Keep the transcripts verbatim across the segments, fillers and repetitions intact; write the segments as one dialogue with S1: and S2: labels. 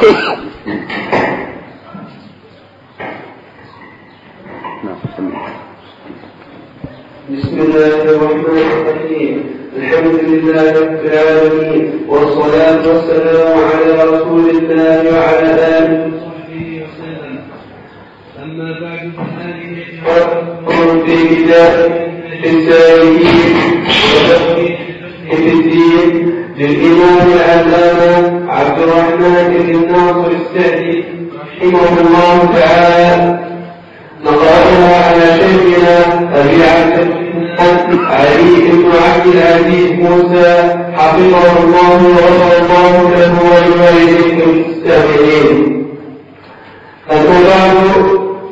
S1: بسم الله الرحمن الرحيم. الحمد لله رب العالمين، والصلاة والسلام على رسول الله وعلى آله وصحبه وسلم. أما بعد فهذه حوار في كتاب السائلين وتوحيد في الدين للإمام العلامة عبد الرحمن بن ناصر السعدي رحمه الله تعالى، نقرأها على شيخنا أبي عبد علي بن عبد العزيز موسى حفظه الله وغفر الله له ولوالديه المستمعين. أما بعد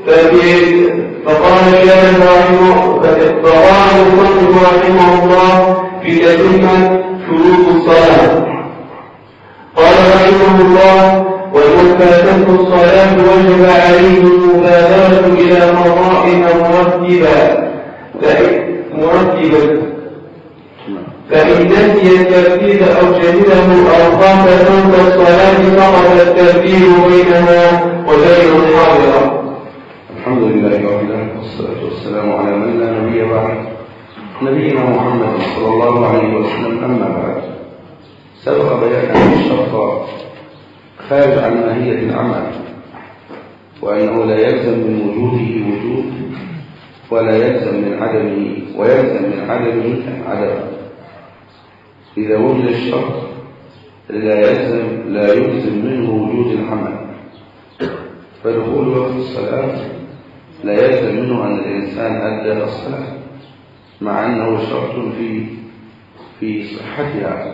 S1: فقال الشيخ رحمه فقال المصنف رحمه الله في تتمة شروط الصلاة. قال رحمه الله: ومن فاتته الصلاة وجب عليه المبادرة إلى قضائها مرتبا مرتبا فإن نسي الترتيب أو جهله أو خاف فوت الصلاة سقط الترتيب بينها وبين الحاضرة.
S2: الحمد لله رب العالمين، والصلاة والسلام على من لا نبي بعد، نبينا محمد صلى الله عليه وسلم. أما بعد، سبق بيان أن الشرط خارج عن ماهية العمل، وأنه لا يلزم من وجوده وجود ولا يلزم من عدمه، ويلزم من عدمه عدم. إذا وجد الشرط لا يلزم لا يلزم منه وجود العمل، فدخول وقت الصلاة لا يلزم منه أن الإنسان أدى الصلاة مع أنه شرط في في صحتها،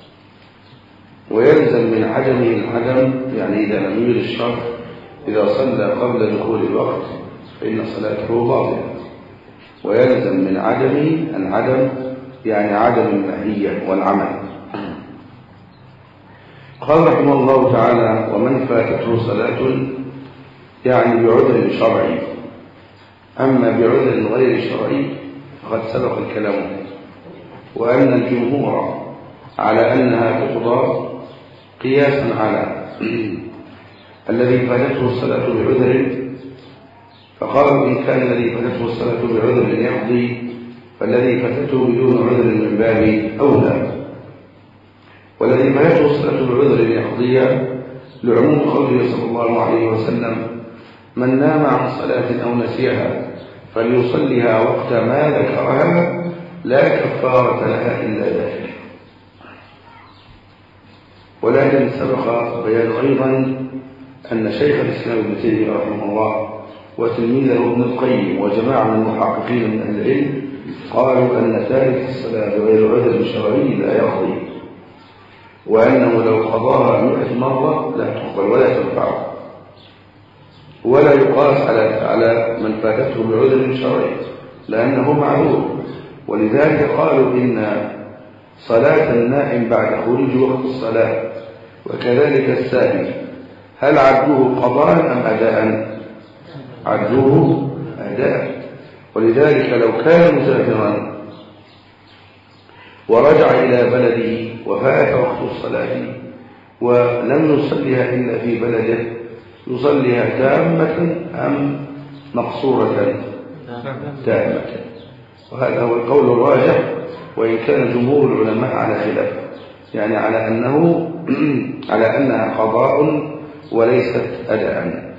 S2: ويلزم من عدمه العدم، يعني إذا لم يوجد الشرط إذا صلى قبل دخول الوقت فإن صلاته باطلة. ويلزم من عدمه العدم، يعني عدم الماهية والعمل. قال رحمه الله تعالى: ومن فاتته صلاة، يعني بعذر شرعي. أما بعذر غير شرعي فقد سبق الكلام، وأن الجمهور على أنها تقضى قياسا على الذي فاتته الصلاة بعذر، فقالوا إن كان الذي فاتته الصلاة بعذر يقضي، فالذي فاتته بدون عذر من باب أولى. والذي فاتته الصلاة بعذر يقضي لعموم قوله صلى الله عليه وسلم: من نام عن صلاة أو نسيها فليصليها وقت ما ذكرها لا كفارة لها إلا ذلك. ولكن سبق بيان أيضا أن شيخ الإسلام ابن تيمية رحمه الله وتلميذه ابن القيم وجماعة من المحققين من أهل العلم قالوا أن تارك الصلاة بغير عذر شرعي لا يقضي، وأنه لو قضاها مئة مرة لا تقبل ولا تنفعه، ولا يقاس على على من فاتته بعذر شرعي لأنه معذور. ولذلك قالوا إن صلاة النائم بعد خروج وقت الصلاة وكذلك السائل هل عدوه قضاء أم أداء؟ عدوه أداء. ولذلك لو كان مسافرا ورجع إلى بلده وفات وقت الصلاة ولم يصليها إلا في بلده يصليها تامة أم مقصورة؟ تامة. وهذا هو القول الراجح، وإن كان جمهور العلماء على خلاف، يعني على أنه على أنها قضاء وليست أداء.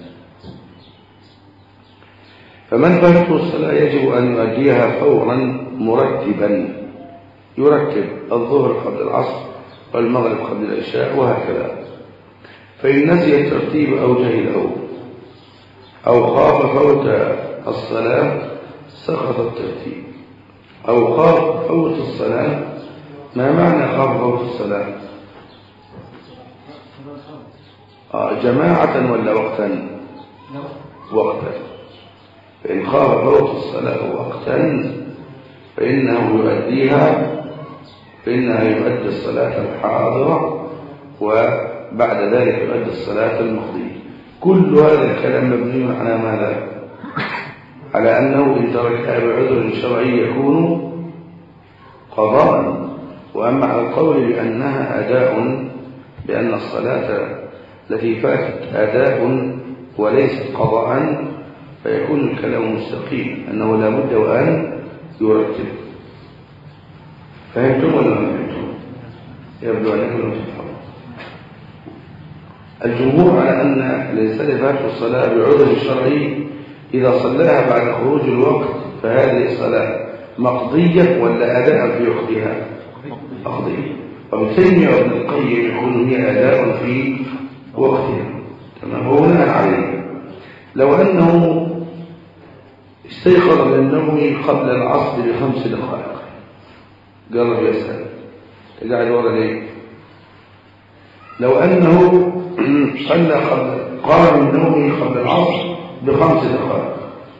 S2: فمن فاتته الصلاة يجب أن يؤديها فورا مرتبا، يرتب الظهر قبل العصر والمغرب قبل العشاء وهكذا. فإن نسي الترتيب أو جهله أو خاف فوت الصلاة سقط الترتيب. أو خاف فوت الصلاة، ما معنى خاف فوت الصلاة؟ آه جماعة ولا وقتا؟ وقتا. فإن خاف فوت الصلاة وقتا فإنه يؤديها فإنها يؤدي الصلاة الحاضرة، وبعد ذلك يؤدي الصلاة الماضية. كل هذا الكلام مبني على ماذا؟ على أنه إن تركها بعذر شرعي يكون قضاء. وأما على القول بأنها أداء، بأن الصلاة التي فاتت أداء وليست قضاء، فيكون الكلام مستقيم أنه لا بد وأن يرتب. فهمتم ولا ما فهمتم؟ يبدو أنكم لم تفهموا. الجمهور على أن الإنسان فاته الصلاة بعذر شرعي إذا صلاها بعد خروج الوقت فهذه الصلاة مقضية ولا أداء في وقتها؟ مقضية. وابن تيمية وابن القيم يقولون هي أداء في وقتها. تمام. وبناء عليه لو أنه استيقظ من النوم قبل العصر بخمس دقائق، قرب يسأل قاعد ورا ليه؟ لو أنه صلى قبل قام من نومه قبل العصر بخمس دقائق،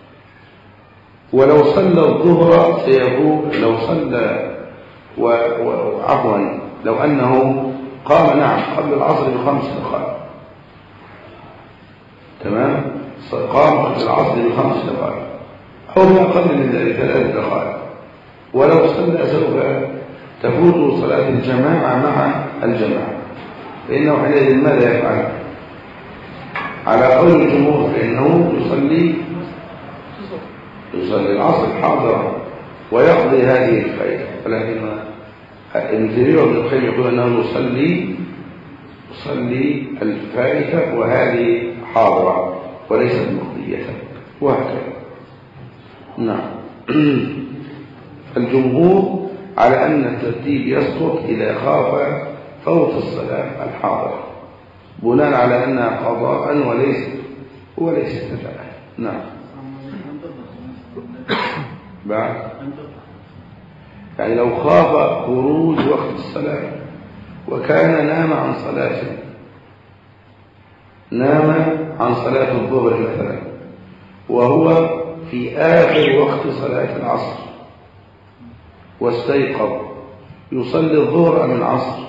S2: ولو صلى الظهر سيكون لو صلى وعفوا لو أنه قام نعم قبل العصر بخمس دقائق، تمام، قام قبل العصر بخمس دقائق أو ما أقل من ذلك ثلاث دقائق، ولو صلى سوف تفوت صلاة الجماعة مع الجماعة، فإنه حينئذ ماذا يفعل؟ على قول الجمهور فإنه يصلي يصلي العصر حاضرا ويقضي هذه الفائدة، ولكن ابن تيمية وابن القيم يقول أنه يصلي يصلي الفائدة وهذه حاضرة وليست مقضية، وهكذا. نعم. الجمهور على أن الترتيب يسقط إذا خاف فوت الصلاة الحاضرة، بناء على أنها قضاء وليس وليست أداء. نعم. بعد يعني لو خاف خروج وقت الصلاة وكان نام عن صلاة نام عن صلاة الظهر مثلا وهو في آخر وقت صلاة العصر واستيقظ، يصلي الظهر أم العصر؟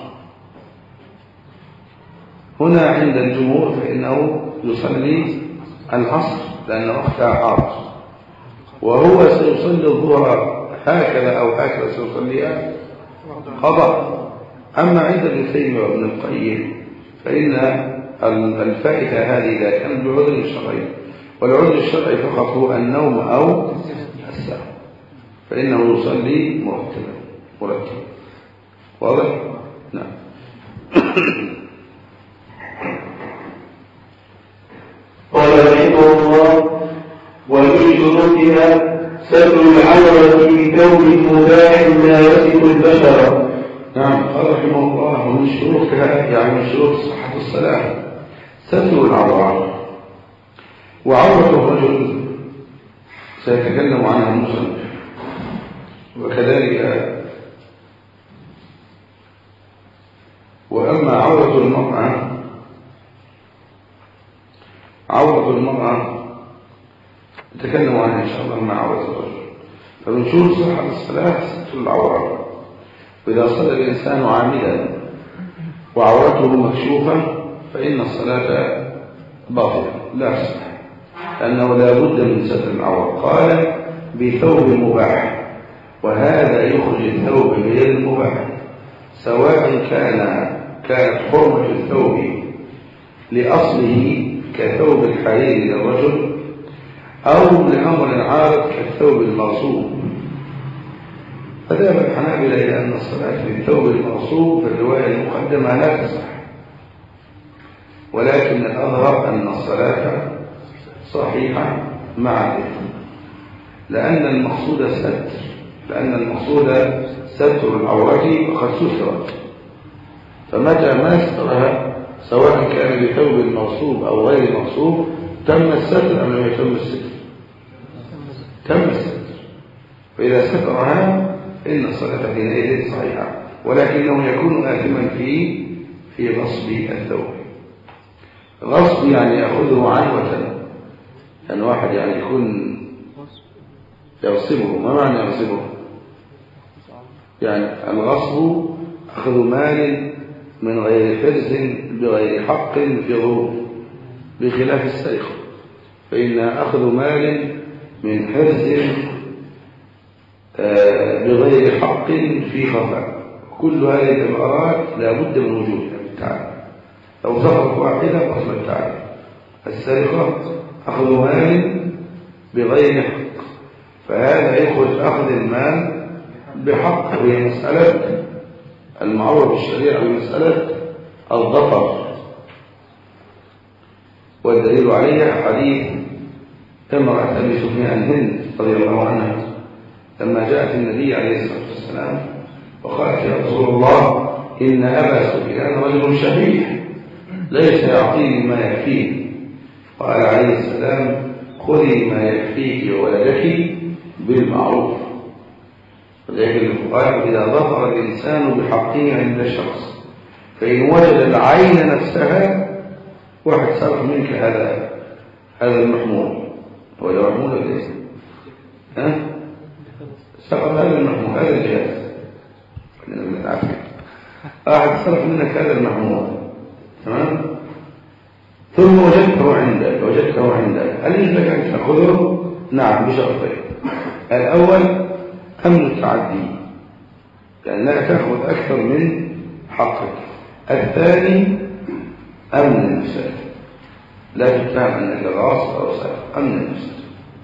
S2: هنا عند الجمهور فإنه يصلي العصر لأن وقتها حاضر، وهو سيصلي الظهر هكذا أو هكذا سيصليها قضاء. أما عند ابن تيمية وابن القيم فإن الفائتة هذه إذا كانت بعذر شرعي، والعذر الشرعي فقط هو النوم أو السهو، فإنه يصلي مرتبا مرتبا. واضح؟ نعم.
S1: قال رحمه الله: ومن شروطها ستر العورة بثوب مباح لا يصف البشر.
S2: نعم. قال رحمه الله: ومن شروطها يعني من شروط صحة الصلاة ستر العورة، وعورة الرجل سيتكلم عنها المصنف، وكذلك وأما عورة المرأة عورة المرأة نتكلم عنها إن شاء الله مع عورة الرجل. فمن شروط صحة الصلاة ستر العورة، وإذا صلى الإنسان عاملا وعورته مكشوفة فإن الصلاة باطلة لا تصح، لأنه لا بد من ستر العورة. قال بثوب مباح، وهذا يخرج الثوب غير المباح، سواء كان كانت حرمة الثوب لأصله كثوب الحرير للرجل أو لأمر عارض كالثوب المغصوب. فذهب الحنابلة إلى أن الصلاة بالثوب المغصوب في الرواية المقدمة لا تصح، ولكن الأظهر أن الصلاة صحيحة مع الإثم، لأن المقصود ستر لأن المقصود ستر العورة وقد سترت، فمتى ما سترها سواء كان بثوب المغصوب أو غير مغصوب تم الستر أم لم يتم الستر؟ تم الستر. فإذا سترها إن الصلاة حينئذ صحيحة، ولكنه يكون آثما في في غصب الثوب. غصب يعني يأخذه عنوة، يعني واحد يعني يكون يغصبه. ما معنى يغصبه؟ يعني الغصب أخذ مال من غير حرز بغير حق في غرور، بخلاف السرقة فإن أخذ مال من حرز بغير حق في خفاء. كل هذه العبارات لا بد من وجودها تعالى. لو سقط واحدة فصل التعريف. السرقة أخذ مال بغير حق، فهذا يخرج أخذ المال بحق، وهي مسألة المعروف بالشريعة بمسألة الظفر، والدليل عليها حديث امرأة أبي سفيان هند رضي الله عنها لما جاءت النبي عليه الصلاة والسلام وقالت يا رسول الله إن أبا سفيان رجل شحيح ليس يعطيني ما يكفيه. قال عليه السلام خذي ما يكفيك وولدك بالمعروف. ولكن الفقهاء إذا ظفر الإنسان بحقه عند شخص فإن وجد العين نفسها واحد سرق منك هذا هذا المحمول، هو ده محمول ولا ليس؟ ها؟ سرق هذا المحمول، هذا الجهاز، خلينا بنتعافى. واحد سرق منك هذا المحمول، تمام؟ ثم وجدته عندك وجدته عندك هل يجب لك أن تأخذه؟ نعم بشرطين. الأول أمن التعدي، يعني لا تأخذ أكثر من حقك. الثاني أمن النفس، لا تتهم أنك غاصب أو سارق، أمن النفس.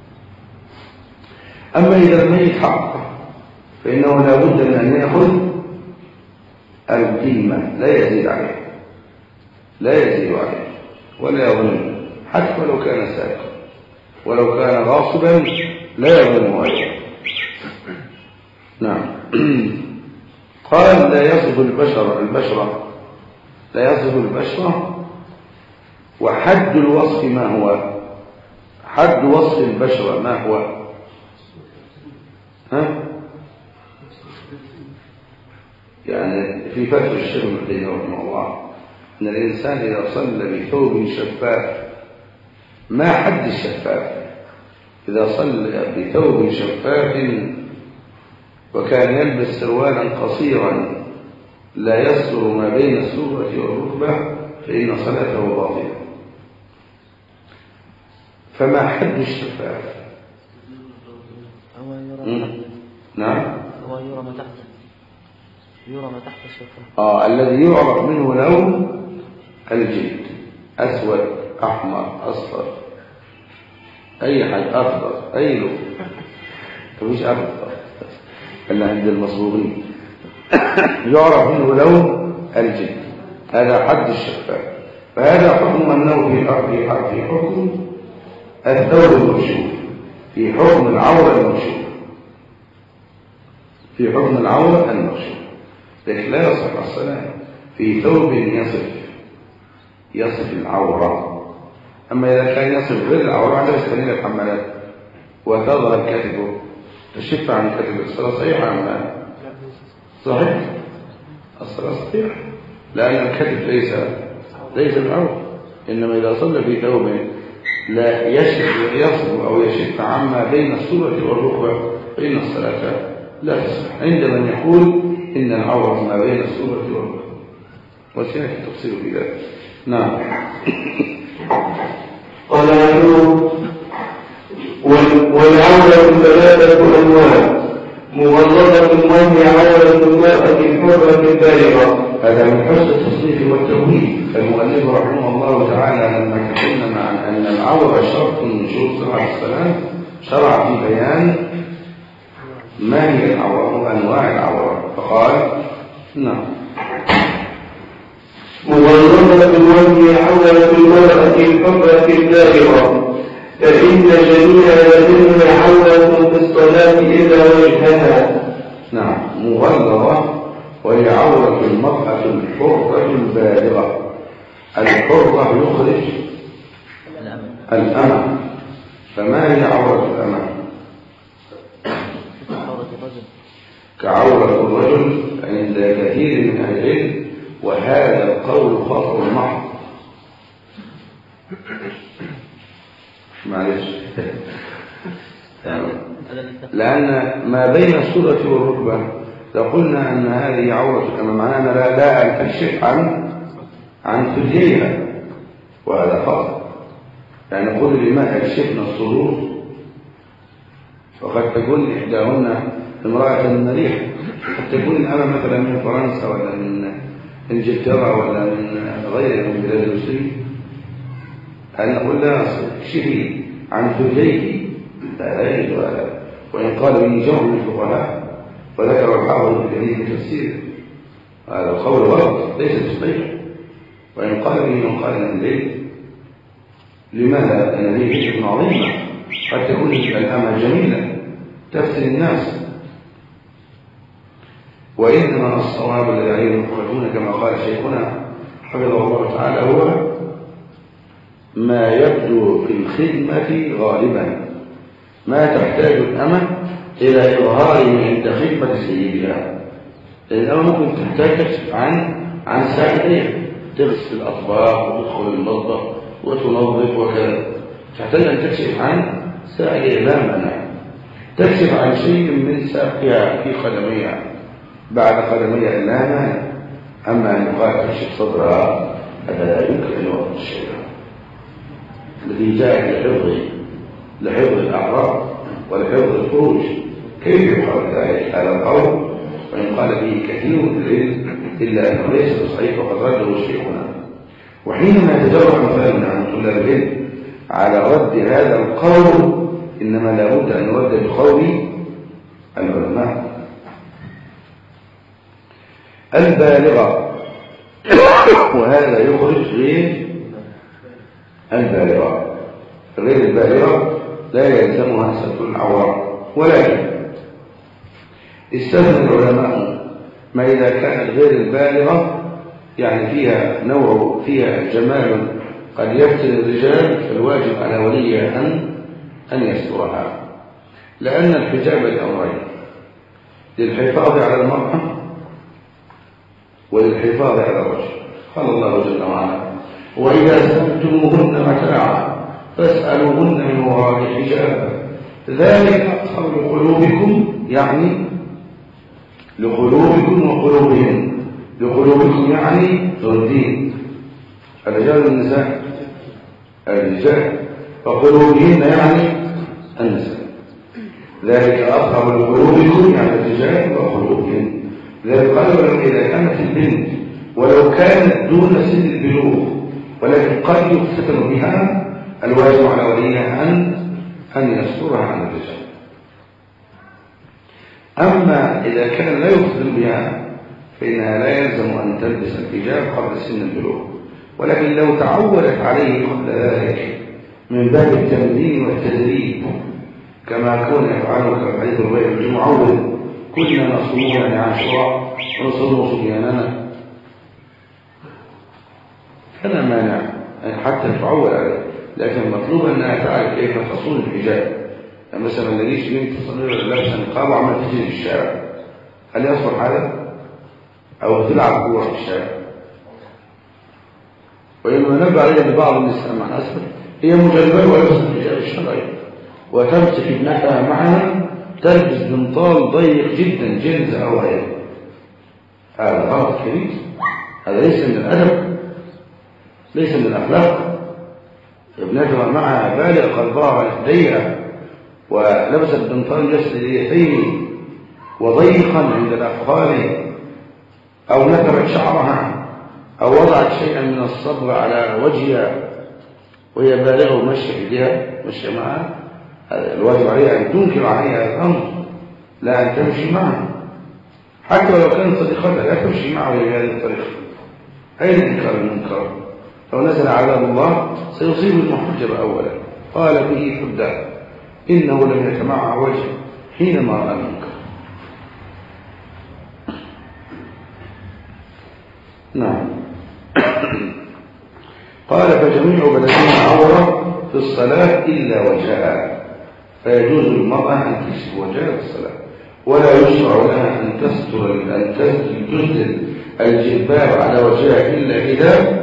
S2: أما إذا الميت حقه فإنه لا بد من أن يأخذ القيمة، لا يزيد عليه، لا يزيد عليه ولا يظلم، حتى ولو كان سارقا ولو كان غاصبا لا يظلم عليه. نعم. قال لا يصف البشر البشرة لا يصف البشرة. وحد الوصف ما هو؟ حد وصف البشرة ما هو؟ ها؟ يعني في فتح الشيخ ابن تيمية رحمه الله أن الإنسان إذا صلى بثوب شفاف، ما حد الشفاف؟ إذا صلى بثوب شفاف وكان يلبس سروالا قصيرا لا يستر ما بين السرة والركبة فإن صلاته باطلة. فما حد الشفاف؟ نعم
S3: هو يرى ما تحت يرى ما تحت الشفاف.
S2: آه الذي يعرف منه لون الجلد، أسود أحمر أصفر أي حاجة، أخضر أي لون، مفيش أخضر إلا عند المصبوغين. يعرف منه لون الجلد، هذا حد الشفاف. فهذا حكم أنه في حرف في حكم الثوب المكشوف، في حكم العورة المكشوف، في حكم العورة المكشوف. لكن لا يصح الصلاة في ثوب يصف يصف العورة. أما إذا كان يصف غير العورة على سبيل الحمالات وتظهر كتفه تشف عن كتفه، الصلاة صحيحة أم لا؟ صحيح، الصلاة صحيحة، لأن الكتف ليس ليس العورة. إنما إذا صلى في ثوب لا يشف يصف أو يشف عما بين السرة والركبة فإن الصلاة لا تصح، عند من يقول إن العورة ما بين السرة والركبة، وسيأتي التفصيل في ذلك. نعم.
S1: قال عنه والعورة ثلاثة أنواع: مغلظة وهي عورة المرأة الحرة البالغة.
S2: هذا من حسن التصنيف والتوحيد. فالمؤلف رحمه الله تعالى لما تكلم عن أن العورة شرط من شروط صحة الصلاة شرع في بيان ما هي العورة وأنواع العورة، فقال نعم
S1: مغلظة وهي عورة المرأة الحرة البالغة، فإن جميع بدنها عورة في الصلاة إلا وجهها.
S2: نعم، مغلظة وهي عورة المرأة الحرة البالغة. الحرة يخرج الأمة، فما هي عورة الأمة؟ كعورة الرجل عند كثير من أهل العلم، وهذا القول خطأ محض. معلش يعني لأن ما بين السرة والركبة لو قلنا أن هذه عورة الأمة معناها لا لا أكشف عن عن ثدييها، وهذا خطأ. يعني نقول لما أكشفنا الصدور، وقد تكون إحداهن امرأة مريحة، قد تكون الأمة مثلا من فرنسا ولا من إنجلترا ولا من غيرها من بلاد المسلمين، هل نقول لها اكشفي عن زوجيك؟ لا يجوز هذا. وإن قال به جمع من الفقهاء وذكر الحافظ ابن كثير في تفسيره هذا القول غلط ليس بصحيح. وإن قال به من قال من الليل، لماذا؟ لأن هذه حكمة عظيمة، قد تكون الأمة جميلة تفتن الناس. وإنما الصواب الذي عليه المخرجون كما قال شيخنا حفظه الله تعالى هو ما يبدو في الخدمة غالبا، ما تحتاج الأمة إلى إظهار عند خدمة سيدها. الأمة ممكن تحتاج تكشف عن عن ساعدها، تغسل الأطباق وتدخل المطبخ وتنظف وكذا، تحتاج أن تكشف عن ساعدها لا مانع، تكشف عن شيء من ساقها في قدميها بعد قدميها لا مانع. أما أن يقال تكشف صدرها هذا لا يمكن أن يوافق الشيء الذي جاء لحفظ لحفظ الأعراض ولحفظ الفروج. كيف يقال ذلك؟ هذا القول وإن قال به كثير من العلم إلا أنه ليس بصحيح وقد رده شيخنا. وحينما يتجرأ مثلا عن طلاب العلم على رد هذا القول إنما لا بد أن يرد بقول العلماء. البالغة وهذا يخرج غير البالغة. غير البالغة لا يلزمها ستر العورة، ولكن استثنى العلماء ما إذا كانت غير البالغة يعني فيها نوع فيها جمال قد يفتن الرجال، فالواجب على وليها أن أن يسترها، لأن الحجاب لأمرين: للحفاظ على المرأة وللحفاظ على الرجل. قال الله جل وعلا: وإذا سألتموهن متاعا فاسألوهن من وراء حجاب ذلك أطهر لقلوبكم، يعني لقلوبكم وقلوبهم. لقلوبكم يعني ذو الدين، الرجال والنساء الرجال، وقلوبهن يعني النساء. ذلك أطهر لقلوبكم يعني الرجال وقلوبهم. ذلك قالوا إذا كانت البنت ولو كانت دون سن البلوغ ولكن قد يفتتن بها، الواجب على وليها أن أن يسترها عن الرجال. أما إذا كان لا يفتتن بها فإنها لا يلزم أن تلبس الحجاب قبل سن البلوغ، ولكن لو تعودت عليه قبل ذلك من باب التمرين والتدريب كما كون يفعله كالحديث الربيع المعود: كنا نصوم يعني عاشوراء ونصوم صبياننا، فلا مانع حتى تتعود عليه. لكن المطلوب أنها تعرف كيف تصون الحجاب. يعني مثلا ما يجيش بنت صغيرة لابسة نقاب وعمال تجري في الشارع، هل يصلح هذا؟ أو تلعب كورة في الشارع. وإنما نبع عليها ببعض النساء مع الأسف هي مجربة ولبست الحجاب الشرعي وتمسك ابنتها معها تلبس بنطال ضيق جدا جلد أو غيره، هذا غلط كبير. هذا ليس من الأدب، ليس من الأخلاق. ابنتها معها بالغ قلبها ضيقة ولبست بنطال يسر اليدين وضيقا عند الأفخاذ، أو نثرت شعرها أو وضعت شيئا من الصبغ على وجهها وهي بالغة ومشي إيديها مشي معها، الواجب عليها أن تنكر عليها الأمر لا أن تمشي معها، حتى ولو كانت صديقتها لا تمشي معه بهذه الطريقة. أين إنكار المنكر؟ لو نزل عذاب الله سيصيب المحجب أولا، قال به حدا إنه لم يتمعع وجهه حينما رأى المنكر. نعم. قال: فجميع بدنها عورة في الصلاة إلا وجهها، فيجوز للمرأة أن تكشف وجهها في الصلاة، ولا يشرع لها أن تستر أن تسدل الجلباب على وجهها إلا إذا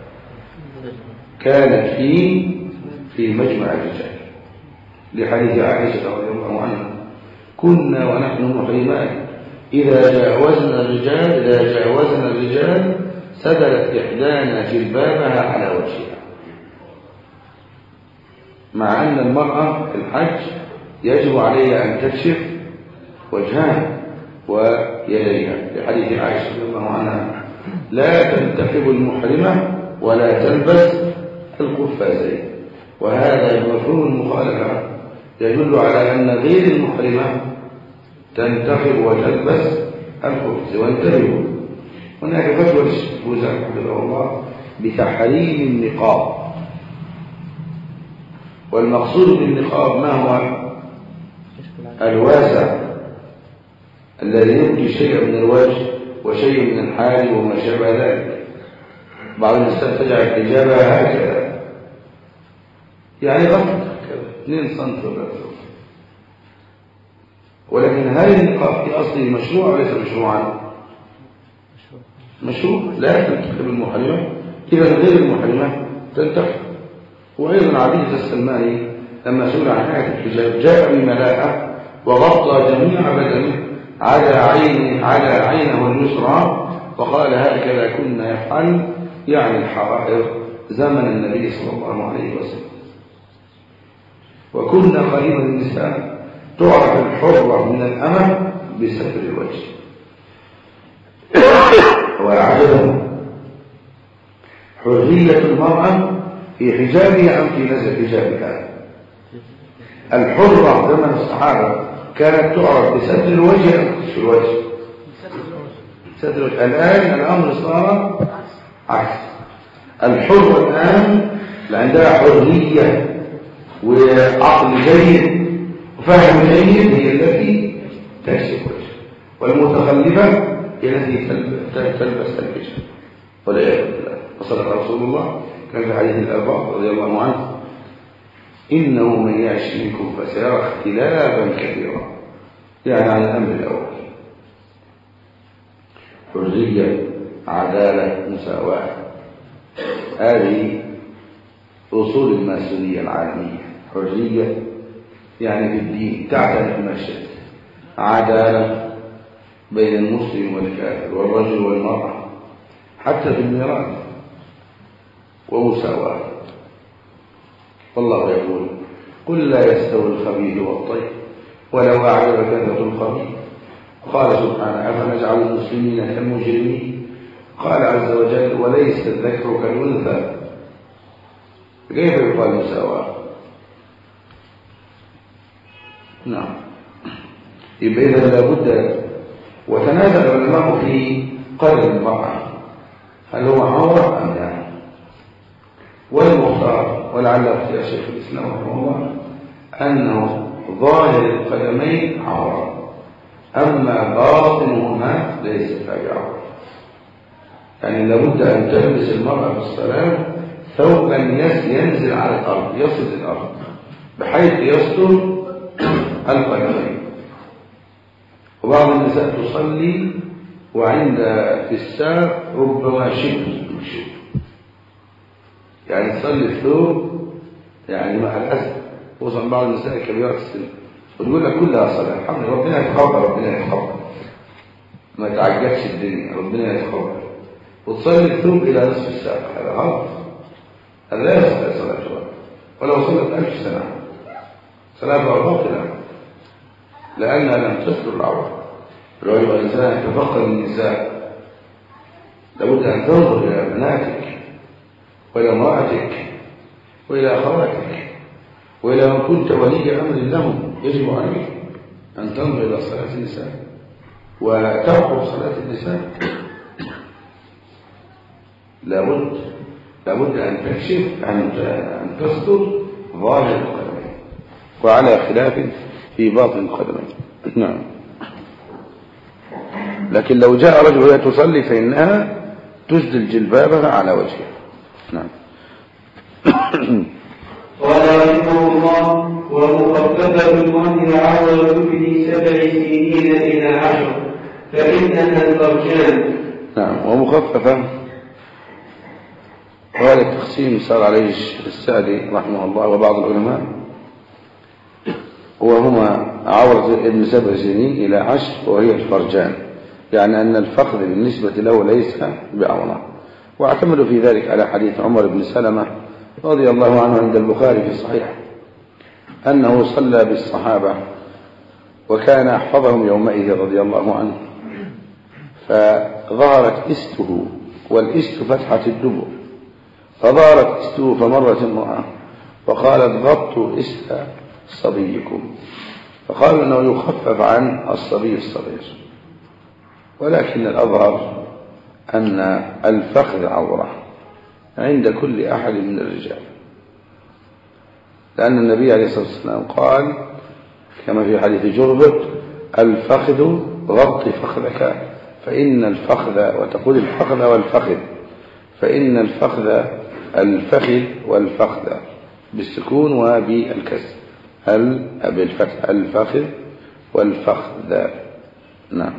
S2: كانت في في مجمع الرجال، لحديث عائشة رضي الله عنها: كنا ونحن محرمات إذا جاوزنا الرجال إذا جاوزنا الرجال سدلت إحدانا جلبابها على وجهها. مع أن المرأة في الحج يجب عليها أن تكشف وجهها ويديها، لحديث عائشة رضي الله عنها لا تنتقب المحرمة ولا تلبس القفازين. وهذا مفهوم المخالفة يدل على أن غير المحرمة تنتقب وتلبس القفز. وانتبهوا، هناك فتوى للشيخ فوزان حفظه الله بتحريم النقاب، والمقصود بالنقاب ما هو؟ الواسع الذي يبدي شيء من الوجه وشيء من الحال وما شابه ذلك. بعض الناس تجعل الحجابة هكذا، يعني غطت اثنين سنتي ولا ثلاثة. ولكن هل النقاب في أصله مشروع وليس مشروعا؟ مشروع. لا تنتقب المحرمة، إذا غير المحرمة تنتقب. وأيضا عبيدة السلماني لما سئل عن آية الحجاب جاء بملاءة وغطى جميع بدنه على عينه على عينه اليسرى، وقال هكذا كنا يفعل، يعني الحرائر زمن النبي صلى الله عليه وسلم. وكنا قريبا النساء تعرف الحرة من الأمة بستر الوجه. وعجبا حرية المرأة في حجابها أم في نزع حجابها؟ الحرة زمن الصحابة كانت تعرف بستر الوجه أم كشف الوجه؟ ستر الوجه. الآن الأمر صار عكس. الحرة الآن عندها حرية وعقل جيد وفهم جيد هي التي تكشف وجه، والمتخلفة هي التي تلبس الحجاب والعياذ بالله. وصدق رسول الله كان في حديث الأربعة رضي الله عنه: إنه من يعش منكم فسيرى اختلافا كثيرا، يعني عن الأمر الأول. حرية، عدالة، مساواة، هذه أصول الماسونية العالمية. حرية يعني في الدين تعترف ما شئت، عدالة بين المسلم والكافر والرجل والمرأة حتى في الميراث، ومساواة. والله يقول: قل لا يستوي الخبيث والطيب ولو أعجبك كثرة الخبيث. وقال سبحانه: أفنجعل المسلمين كالمجرمين. قال عز وجل: وليس الذكر كالأنثى. كيف يقال مساواة؟ نعم. يبقى إذا لابد. وتنازل العلماء في قدر المرأة هل هو عورة أم لا؟ والمختار ولعل اختيار شيخ الإسلام رحمه الله أنه ظاهر القدمين عورة، أما باطنهما ليس بعورة. يعني لابد أن تلبس المرأة في الصلاة ثوبا ينزل على الأرض، يصل الأرض بحيث يستر القدمين. وبعض النساء تصلي وعند في الساق ربما شبر شبر، يعني تصلي الثوب يعني مع الأسف. وصل بعض النساء كبيرات السن وتقول لك كلها صلاة. الحمد لله، ربنا يتقبل، ربنا يتقبل، ما تعجبش الدنيا، ربنا يتقبل. وتصلي الثوب إلى نصف الساق، هذا غلط، هذا لا يصح صلاة. ولو صلت ألف سنة صلاة باطلة لأنها لم تستر العورة. لو يبقى الإنسان يتفقد النساء لابد أن تنظر إلى بناتك وإلى امرأتك وإلى أخواتك وإلى من كنت ولي أمر لهم. يجب عليك أن تنظر إلى صلاة النساء وترقب صلاة النساء. لابد لابد أن تكشف أن تستر ظاهر القدمين وعلى خلاف في باطن القدمين. نعم. لكن لو جاء رجل وهي تصلي فإنها تسدل جلبابها على وجهها. نعم.
S1: قال رحمه الله: ومخففة وهي عورة ابن سبع سنين إلى عشر فإنها الفرجان.
S2: نعم. ومخففة وهذا التقسيم صار عليه السعدي رحمه الله وبعض العلماء، وهما عورة ابن سبع سنين إلى عشر وهي الفرجان، يعني أن الفخذ بالنسبة له ليس بعورة. واعتمدوا في ذلك على حديث عمر بن سلمة رضي الله عنه عند البخاري في الصحيح أنه صلى بالصحابة وكان أحفظهم يومئذ رضي الله عنه، ظهرت استه، والإست فتحة الدبر، فظهرت استه فمرت امرأة وقالت غطوا است صبيكم، فقالوا أنه يخفف عن الصبي الصغير. ولكن الأظهر أن الفخذ عورة عند كل أحد من الرجال، لأن النبي عليه الصلاة والسلام قال كما في حديث جربة: الفخذ غطي فخذك فإن الفخذ، وتقول الفخذ والفخذ، فإن الفخذ الفخذ والفخذ بالسكون وبالكسر، هل بالفتح الفخذ والفخذ، نعم،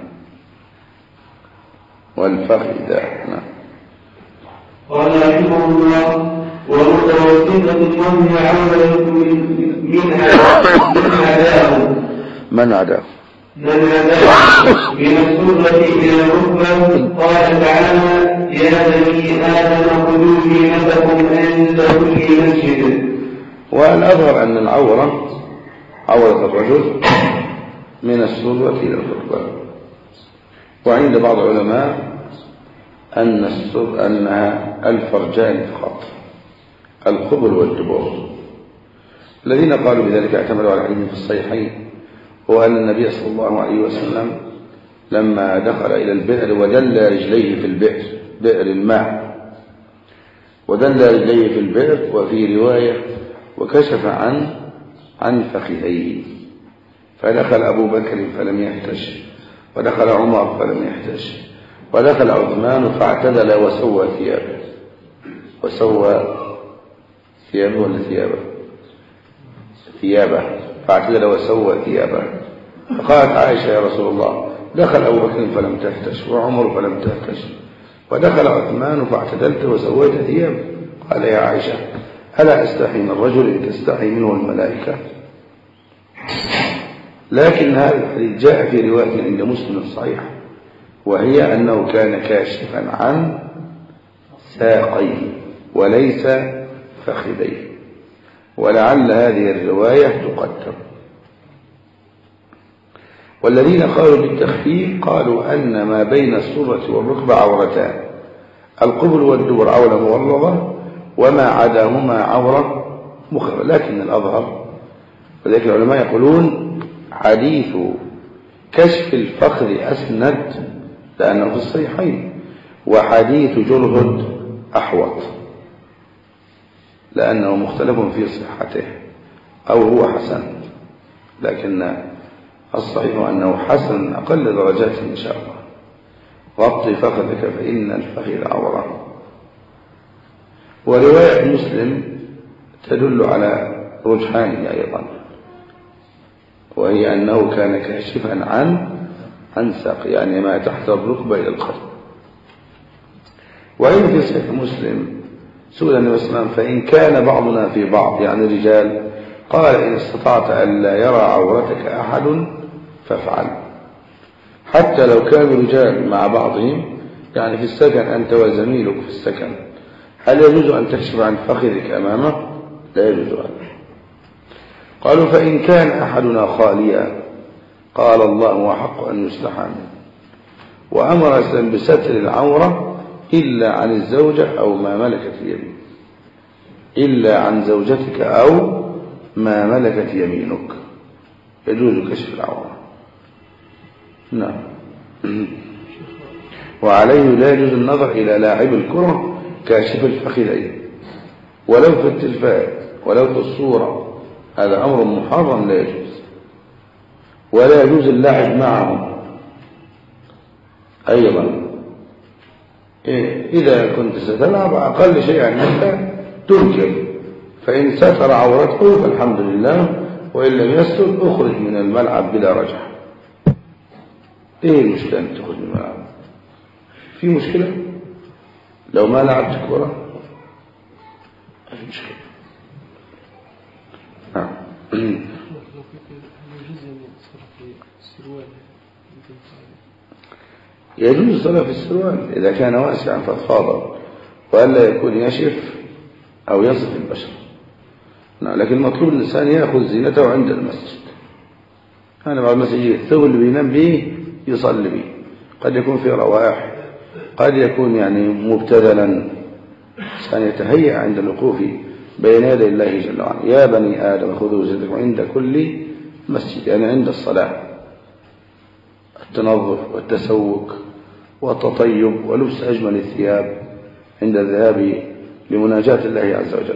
S2: والفخذ، نعم.
S1: قال رحمه الله: ومتوسطة وهي عملة من عداه
S2: من عداه
S1: من عداه من السرة إلى الركبة. قال تعالى: يا بني آدم خذوا زينتكم عند كل مسجد.
S2: والأظهر أن العورة عورة الرجل من السرة إلى الركبة. وعند بعض العلماء أن السر أنها الفرجان فقط، القبل والدبر. الذين قالوا بذلك اعتمدوا على حديث في الصحيحين، هو أن النبي صلى الله عليه وسلم لما دخل إلى البئر ودل رجليه في البئر، بئر الماء، ودل رجليه في البئر، وفي رواية وكشف عن عن فخذيه، فدخل أبو بكر فلم يحتش، ودخل عمر فلم يحتش، ودخل عثمان فاعتدل وسوى ثيابه، وسوى ثيابه ولا ثيابه ثيابه فاعتدل وسوى ثيابه. فقالت عائشة: يا رسول الله، دخل أبو بكر فلم تحتش، وعمر فلم تحتش، ودخل عثمان فاعتدلت وسويت ثيابه. قال: يا عائشة، ألا أستحي من الرجل إن تستحي منه الملائكة؟ لكن هذا الحديث جاء في رواية عند مسلم الصحيح، وهي أنه كان كاشفا عن ساقيه وليس فخذيه، ولعل هذه الرواية تقدم. والذين قالوا بالتخفيف قالوا أن ما بين السرة والركبة عورتان، القبل والدبر عورة مغلظة، وما عداهما عورة مخرة. لكن الأظهر، وذلك العلماء يقولون حديث كشف الفخذ أسند لأنه في الصحيحين، وحديث جرهد أحوط لأنه مختلف في صحته، أو هو حسن، لكن الصحيح أنه حسن أقل درجات إن شاء الله. غطي فخذك فإن الفخذ عورة. ورواية مسلم تدل على رجحانه أيضا، وهي أنه كان كاشفا عن عن ساق، يعني ما تحت الركبة إلى القدم. وإن في صحيح مسلم سئل النبي صلى الله عليه وسلم: فإن كان بعضنا في بعض، يعني رجال، قال: إن استطعت ألا يرى عورتك أحد فافعل. حتى لو كانوا رجال مع بعضهم، يعني في السكن أنت وزميلك في السكن، هل يجوز أن تكشف عن فخذك أمامه؟ لا يجوز هذا. قالوا: فإن كان أحدنا خاليا، قال: الله أحق أن يصلح منه. وأمر بستر العورة إلا عن الزوجة أو ما ملكت يمينك، إلا عن زوجتك أو ما ملكت يمينك، يجوز كشف العورة. نعم. وعليه لا يجوز النظر إلى لاعب الكرة كاشف الفخذين، ولو في التلفاز ولو في الصورة، هذا أمر محرم لا يجوز. ولا يجوز اللعب معهم أيضا. إذا كنت ستلعب أقل شيء أنك تنكر، فإن ستر عورته فالحمد لله، وإن لم يستر أخرج من الملعب بلا رجعة. إيه المشكلة أن تخرج من الملعب؟ في مشكلة لو ما لعبت كرة؟ ما في مشكلة. نعم. يجوز الصلاة في السروال إذا كان واسعا فضفاضا، وألا يكون يشف أو يصف البشر. نعم. لكن المطلوب الإنسان يأخذ زينته عند المسجد. أنا بعد المسجد الثوب اللي بينام به يصلي به، قد يكون في روائح قد يكون يعني مبتذلا، كان يتهيأ عند الوقوف بين يدي الله جل وعلا. يا بني آدم خذوا زينتكم عند كل مسجد، يعني عند الصلاة، التنظف والتسوق والتطيب ولبس أجمل الثياب عند الذهاب لمناجاة الله عز وجل.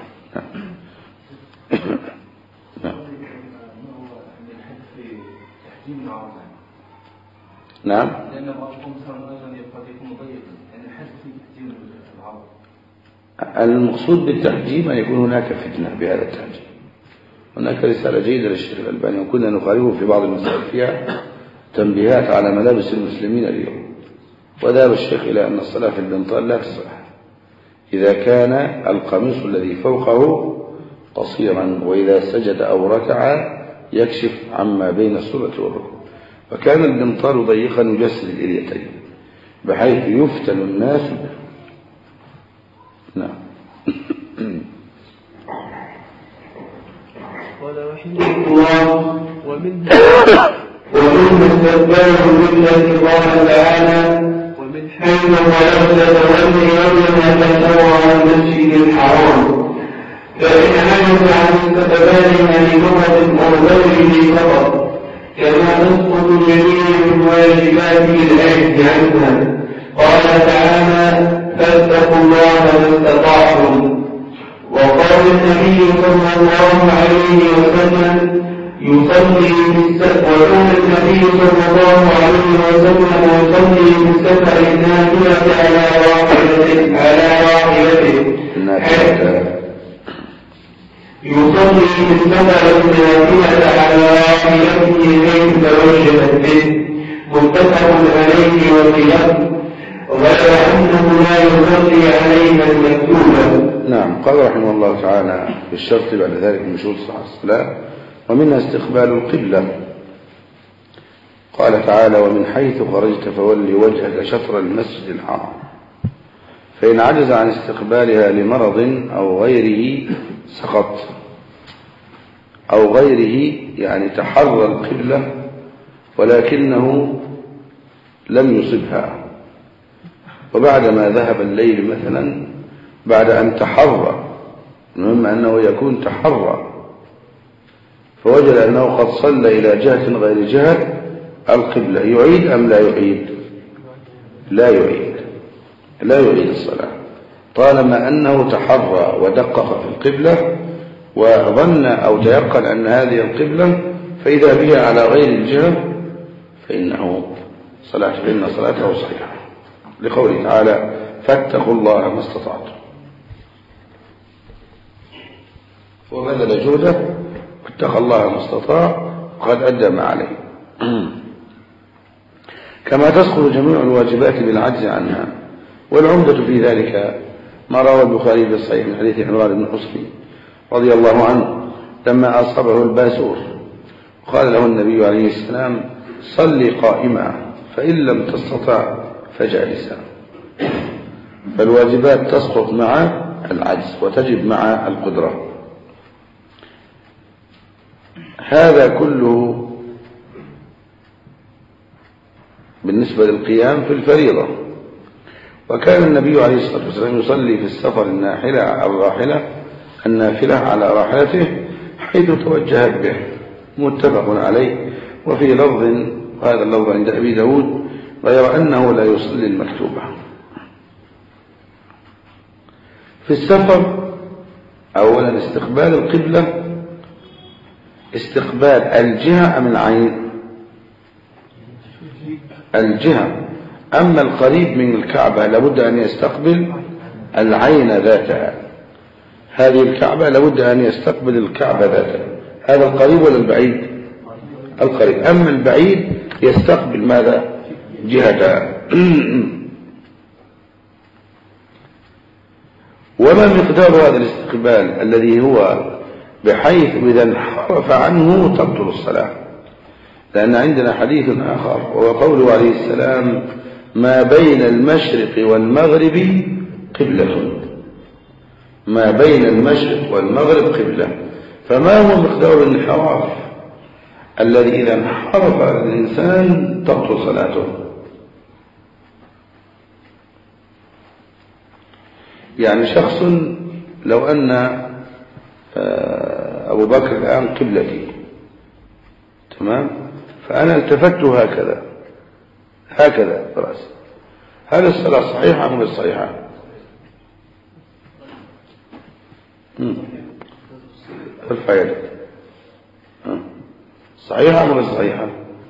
S2: نعم. لأن بعضكم صار أيضا قد يكون ضيقا، يعني الحد في تحجيم العرض. المقصود بالتحجيم أن يكون هناك فتنة بهذا التحجيم. هناك رسالة جيدة للشيخ الألباني وكنا نقاربه في بعض المسائل فيها تنبيهات على ملابس المسلمين اليوم. وذهب الشيخ إلى أن الصلاة في البنطال لا تصح إذا كان القميص الذي فوقه قصيرا، وإذا سجد أو ركع يكشف عما بين السرة والركوع. وكان البنطال ضيقا يجسد الإليتين بحيث يفتن الناس به. نعم.
S4: قال رحمه الله ومنه
S1: ومنه استقباله بالذي قال تعالى
S4: ومن
S1: حيث خرجت فولي وجهك شطر المسجد الحرام، فإن عجز عن استقبالها للغة أو غيره فقط، كما تسقط جميع الواجبات بالعجز عنها. قال تعالى فاتقوا الله ما استطعتم. وقال النبي صلى الله عليه وسلم يصلي في السفر وكان النبي صلى الله عليه وسلم يصلي في السفر النافلة على راحلته على راحلته يصلي في السفر النافلة على راحلته حيث توجهت به، متفق عليه والخلاف، غير أنه لا يصلي عليها المكتوبة.
S2: نعم. قال رحمه الله تعالى بالشرط بعد ذلك من شروط صحة الصلاة ومنها استقبال القبلة. قال تعالى ومن حيث خرجت فولي وجهك شطر المسجد الحرام، فإن عجز عن استقبالها لمرض أو غيره سقط، أو غيره يعني تحرى القبلة ولكنه لم يصبها، وبعدما ذهب الليل مثلا بعد أن تحرى، المهم أنه يكون تحرى، فوجد أنه قد صلى إلى جهة غير جهة القبلة، يعيد أم لا يعيد؟ لا يعيد لا يعيد الصلاة طالما أنه تحرى ودقق في القبلة وظن أو تيقن أن هذه القبلة فإذا بها على غير الجهة فإنه صلاة فإن صلاته صحيحة، لقوله تعالى فاتقوا الله ما استطعتم، وبذل جهده واتقى الله ما استطاع وقد أدى ما عليه. كما تسقط جميع الواجبات بالعجز عنها. والعمدة في ذلك ما روى البخاري في الصحيح من حديث عمران بن حصين رضي الله عنه لما أصابه الباسور قال له النبي عليه السلام صلي قائما فإن لم تستطع فجالسا. فالواجبات تسقط مع العجز وتجب مع القدرة. هذا كله بالنسبة للقيام في الفريضة. وكان النبي عليه الصلاة والسلام يصلي في السفر الناحلة الراحلة النافلة على راحلته حيث توجهت به، متفق عليه. وفي لفظ وهذا اللفظ عند أبي داود غير أنه لا يصلي المكتوبة. في السفر أولا استقبال القبلة استقبال الجهة أم العين؟ الجهة. أما القريب من الكعبة لابد أن يستقبل العين ذاتها، هذه الكعبة لابد أن يستقبل الكعبة ذاتها. هذا القريب ولا البعيد؟ القريب. أما البعيد يستقبل ماذا؟ جهتها. وما مقدار هذا الاستقبال الذي هو بحيث إذا انحرف عنه تبطل الصلاة؟ لأن عندنا حديث آخر وهو قوله عليه السلام ما بين المشرق والمغرب قبلة، ما بين المشرق والمغرب قبلة. فما هو مقدار الانحراف الذي إذا انحرف الإنسان تبطل صلاته؟ يعني شخص لو أن أبو بكر الآن قبلتي، تمام، فأنا التفت هكذا هكذا برأسي، هل الصلاة صحيحة أم غير صحيحة؟ ارفع يدك. صحيحة أم غير صحيحة؟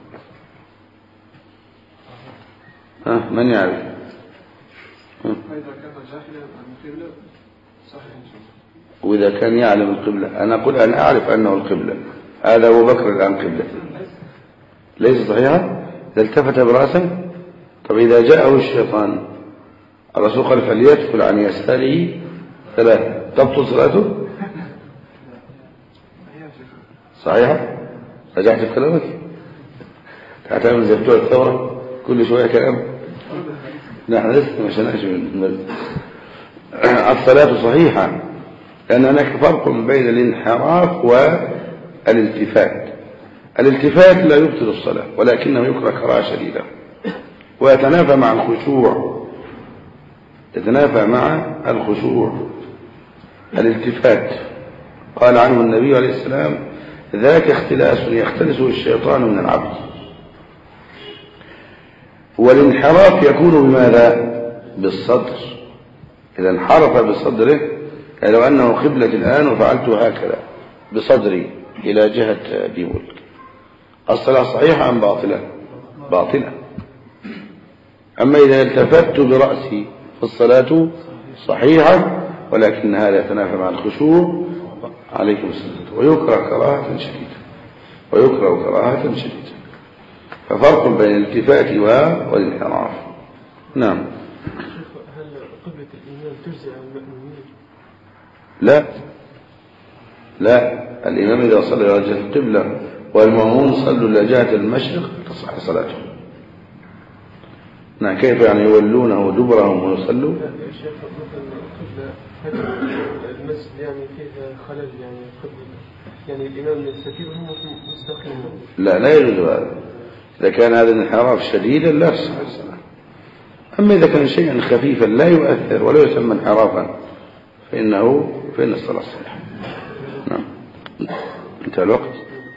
S2: ها من يعرف؟
S5: إذا كان جاهلا عن القبلة صحيح إن شاء الله.
S2: وإذا كان يعلم القبلة، أنا أقول أنا أعرف أنه القبلة، هذا أبو بكر الآن قبلة، ليس صحيحة؟ إذا التفت برأسه. طب إذا جاءه الشيطان، الرسول قال فليدخل عن يساره ثلاثة، تبطل صلاته؟ صحيحة؟ رجعت في كلامك؟ تعتمد زي بتوع الثورة كل شوية كلام. نحن لسه ما شناش من الصلاة صحيحة، لأن هناك فرق بين الانحراف والالتفات. الالتفات لا يبطل الصلاة، ولكنه يكره كراهة شديدة ويتنافى مع الخشوع، يتنافى مع الخشوع. الالتفات قال عنه النبي عليه السلام ذاك اختلاس يختلسه الشيطان من العبد. والانحراف يكون بماذا؟ بالصدر. إذا انحرف بصدره، يعني لو أنه قبلة الآن وفعلت هكذا بصدري إلى جهة ذي ملك، الصلاة صحيحة أم باطلة؟ باطلة. أما إذا التفت برأسي فالصلاة صحيحة، ولكن هذا يتنافى مع الخشوع. عليكم السلام. ويكره كراهة شديدة، ويكره كراهة شديدة. ففرق بين الالتفات والانحراف. نعم.
S4: هل قبلة الإمام تجزي عن المأمومين؟
S2: لا لا، الإمام إذا صلى إلى جهة القبلة والمأموم صلوا إلى جهة المشرق تصح صلاته. نعم. كيف يعني يولونه دبرهم ويصلوا؟
S4: لا يا شيخ، مثلا القبلة هذا المسجد يعني فيه خلل، يعني قبل يعني الإمام يستتيب هم مستقيم.
S2: لا لا يجوز هذا. إذا كان هذا الانحراف شديدا لا تصح الصلاة. أما إذا كان شيئا خفيفا لا يؤثر ولا يسمى انحرافا فإنه فإن الصلاة صحيحة. نعم. انتهى الوقت.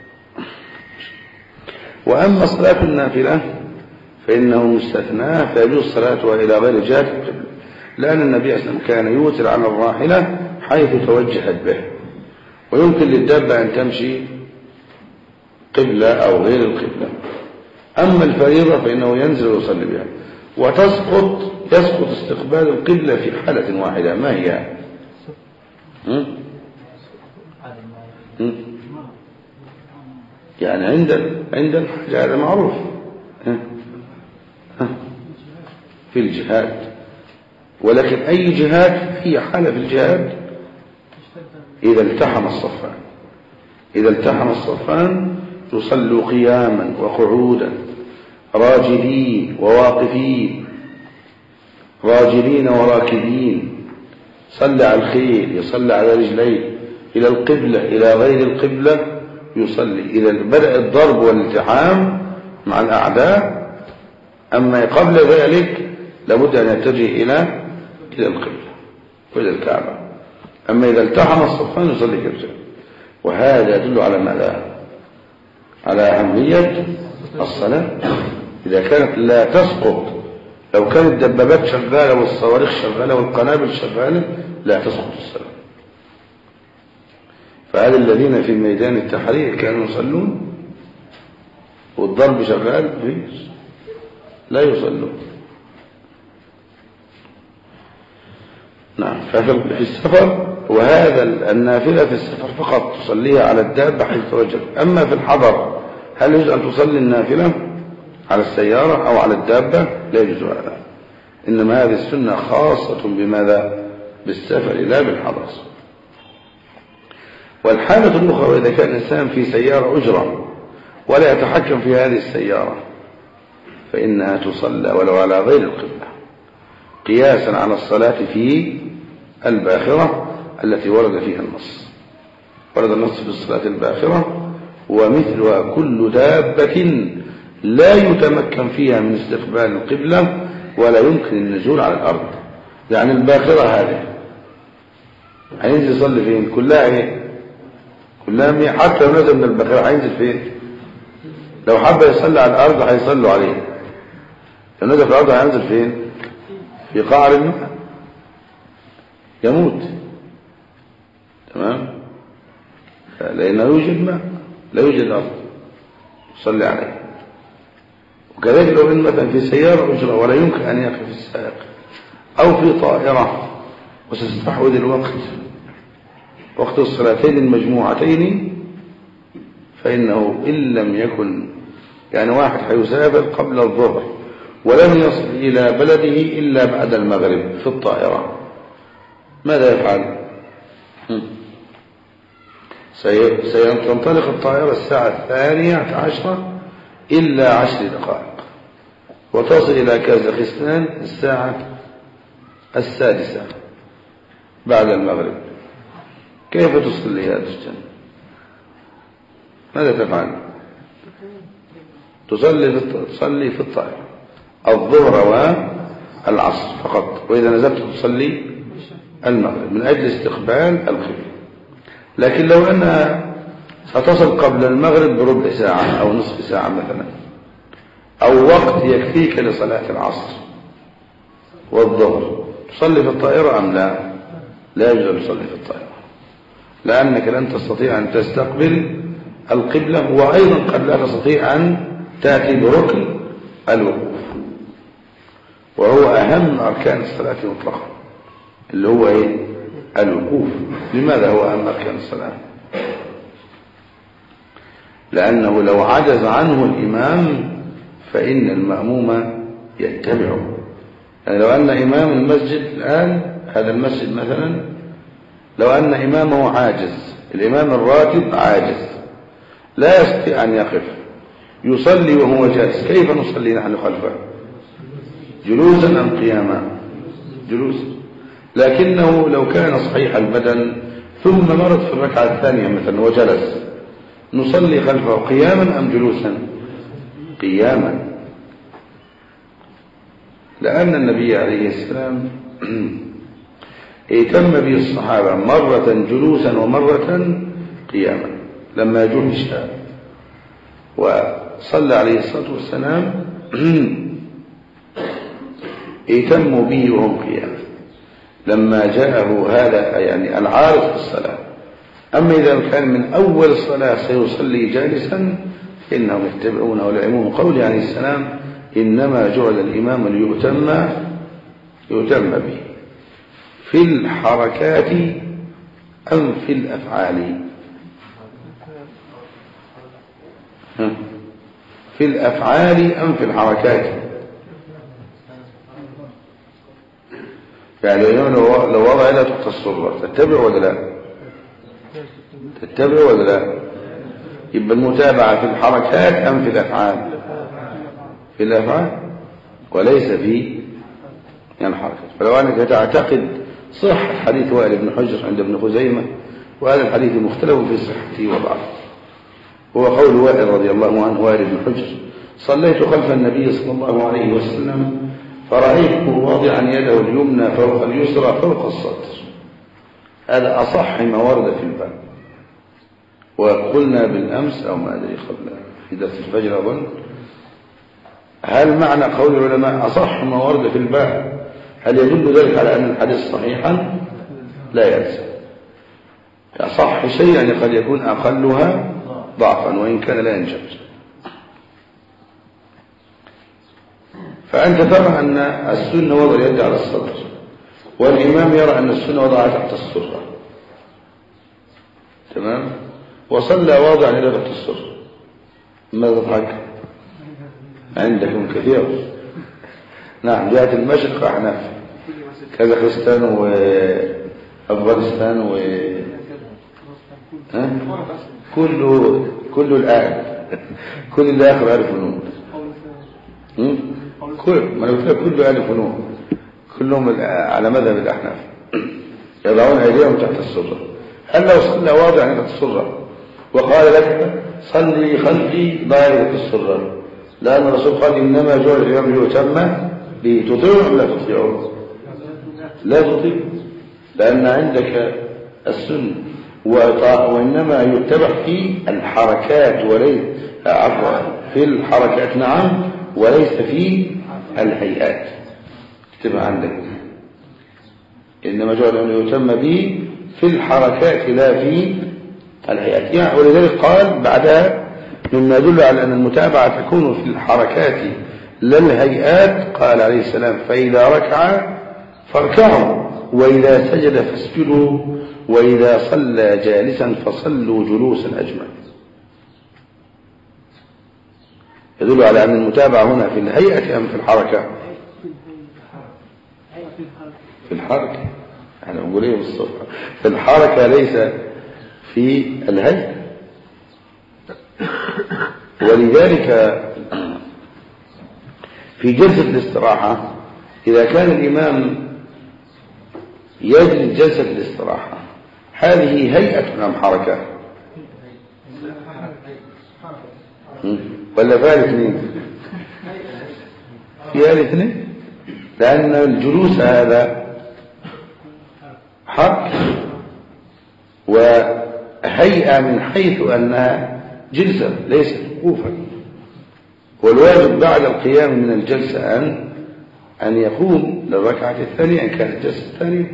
S2: وأما صلاة النافلة فإنه مستثنى، فيجوز صلاتها إلى غير جهة القبلة، لأن النبي صلى الله عليه وسلم كان يوتر عن الراحلة حيث توجهت به، ويمكن للدابة أن تمشي قبلة أو غير القبلة. أما الفريضة فإنه ينزل ويصلي بها، وتسقط يسقط استقبال القبلة في حالة واحدة. ما هي؟ م? م? يعني عند عند الحاجة، هذا معروف. ها؟ ها؟ في الجهاد، ولكن أي جهاد؟ هي حالة في الجهاد إذا التحم الصفان. إذا التحم الصفان تصلوا قياما وقعودا، راجلين وواقفين، راجلين وراكبين، صلى على الخيل، يصلى على رجليه، إلى القبلة إلى غير القبلة يصلي. إذا بدأ الضرب والالتحام مع الأعداء. أما قبل ذلك لابد أن يتجه إلى إلى القبلة وإلى الكعبة. أما إذا التحم الصفان يصلي كبسة. وهذا يدل على ماذا؟ على أهمية الصلاة. إذا كانت لا تسقط، لو كانت الدبابات شغالة والصواريخ شغالة والقنابل شغالة لا تسقط الصلاة. فهذا الذين في ميدان التحرير كانوا يصلون والضرب شغال لا يصلون. نعم. ففي السفر، وهذا النافلة في السفر فقط تصليها على الدابة حيث توجد. أما في الحضر هل يجوز أن تصلي النافلة على السيارة أو على الدابة؟ لا يجوز هذا. إنما هذه السنة خاصة بماذا؟ بالسفر لا بالحضر. والحالة الأخرى إذا كان الإنسان في سيارة أجرة ولا يتحكم في هذه السيارة فإنها تصلى ولو على غير القبلة، قياسا على الصلاة في الباخرة التي ورد فيها النص. ورد النص في الصلاة الباخرة ومثلها كل دابة لا يتمكن فيها من استقبال القبلة ولا يمكن النزول على الأرض. يعني الباخرة هذه هينزل يصلي فين؟ كلها ايه؟ كلها مية. حتى لو نزل من البخير هينزل فين؟ لو حب يصلي على الارض هيصلوا عليه. لو نزل في الارض هينزل فين؟ في قعر الماء يموت. تمام؟ لانه يوجد ماء لا يوجد ارض يصلي عليه. وكذلك لو ان مثلا في سياره اجره ولا يمكن ان يقف السائق او في طائره وستستحوذ الوقت وقت الصلاتين المجموعتين، فإنه إن لم يكن يعني واحد حيسافر قبل الظهر ولم يصل إلى بلده إلا بعد المغرب في الطائرة، ماذا يفعل؟ سينطلق الطائرة الساعة الثانية عشرة إلا عشر دقائق وتصل إلى كازاخستان الساعة السادسة بعد المغرب. كيف تصلي هذا الجنة؟ ماذا تفعل؟ تصلي في تصلي في الطائرة الظهر والعصر فقط، وإذا نزلت تصلي المغرب من أجل استقبال القبلة. لكن لو أنها ستصل قبل المغرب بربع ساعة أو نصف ساعة مثلا، أو وقت يكفيك لصلاة العصر والظهر، تصلي في الطائرة أم لا؟ لا يجوز أن تصلي في الطائرة، لأنك لن تستطيع أن تستقبل القبلة، وأيضا قد لا تستطيع أن تأتي بركن الوقوف، وهو أهم أركان الصلاة مطلقا، اللي هو إيه؟ الوقوف. لماذا هو أهم أركان الصلاة؟ لأنه لو عجز عنه الإمام فإن المأموم يتبعه. يعني لو أن إمام المسجد الآن، هذا المسجد مثلا، لو أن إمامه عاجز، الإمام الراتب عاجز لا يستطيع أن يقف يصلي وهو جالس، كيف نصلي نحن خلفه؟ جلوسا أم قياما؟ جلوسا. لكنه لو كان صحيح البدن ثم مرض في الركعة الثانية مثلا وجلس، نصلي خلفه قياما أم جلوسا؟ قياما، لأن النبي عليه السلام اهتم به الصحابة مرة جلوسا ومرة قياما لما جهش، وصلى عليه الصلاة والسلام اهتموا به وهم قياما لما جاءه هذا يعني العارض في الصلاة. أما إذا كان من أول الصلاة سيصلي جالسا فإنهم يتبعونه ولعموم قوله عليه السلام إنما جعل الإمام ليؤتم يؤتم به في الحركات أم في الأفعال؟ في الأفعال أم في الحركات؟ يعني لو وضع لا تحت الصورة تتبع ولا لا؟ تتبع ولا لا؟ يبقى المتابعة في الحركات أم في الأفعال؟ في الأفعال وليس في يعني الحركات. فلو أنك تعتقد صح حديث وائل بن حجر عند ابن خزيمة، وهذا الحديث مختلف في صحته وضعفه، هو قول وائل رضي الله عنه وائل بن حجر صليت خلف النبي صلى الله عليه وسلم فرأيته واضعا يده اليمنى فوق اليسرى فوق الصدر. هذا أصح ما ورد في الباب، وقلنا بالأمس أو ما أدري قبل في درس الفجر أظن، هل معنى قول العلماء أصح ما ورد في الباب هل يدل ذلك على أن الحديث صحيحا؟ لا يلزم. أصح شيء يعني قد يكون أقلها ضعفا وإن كان لا ينجبر. فأنت ترى أن السنة وضع اليد على الصدر، والإمام يرى أن السنة وضعها تحت السرة، تمام؟ وصلى واضعا اليد تحت السرة. ماذا تضحك؟ عندكم كثير. نعم، جهة المشرق أحناف، كازاخستان وأفغانستان و ها؟ كله كله الآن كل اللي آخر ألف ونون، كل ما قلت لك كله ألف ونون، كلهم على مذهب الأحناف يضعون أيديهم تحت السرة. هل لو صلى واضعا تحت السرة وقال لك صلي خلفي ضايع تحت السرة، لأن الرسول قال إنما جعل الإمام ليؤتم به، تطيعه أم لا تطيعه؟ لا تطيع، لأن عندك السنة، وإنما يتبع في الحركات وليس عفوا في الحركات نعم وليس في الهيئات. اكتبها عندك، إنما جعل أن يتم به في الحركات لا في الهيئات يعني. ولذلك قال بعدها مما يدل على أن المتابعة تكون في الحركات لا الهيئات، قال عليه السلام فإذا ركع فاركعوا وإذا سجد فاسجدوا وإذا صلى جالسا فصلوا جلوسا أجمعين. يدل على أن المتابعة هنا في الهيئة أم في الحركة؟ في الحركة. احنا بنقول ايه بالصبح؟ في الحركة ليس في الهيئة. ولذلك في جلسة الاستراحة إذا كان الإمام يجلس جلسة الاستراحة هذه هيئة أم حركة؟ ولا فيها الاثنين؟ فيها الاثنين، لأن الجلوس هذا حركة وهيئة من حيث أنها جلسة ليست وقوفا. والواجب بعد القيام من الجلسة أن أن يقوم للركعة الثانية إن كانت الجلسة الثانية.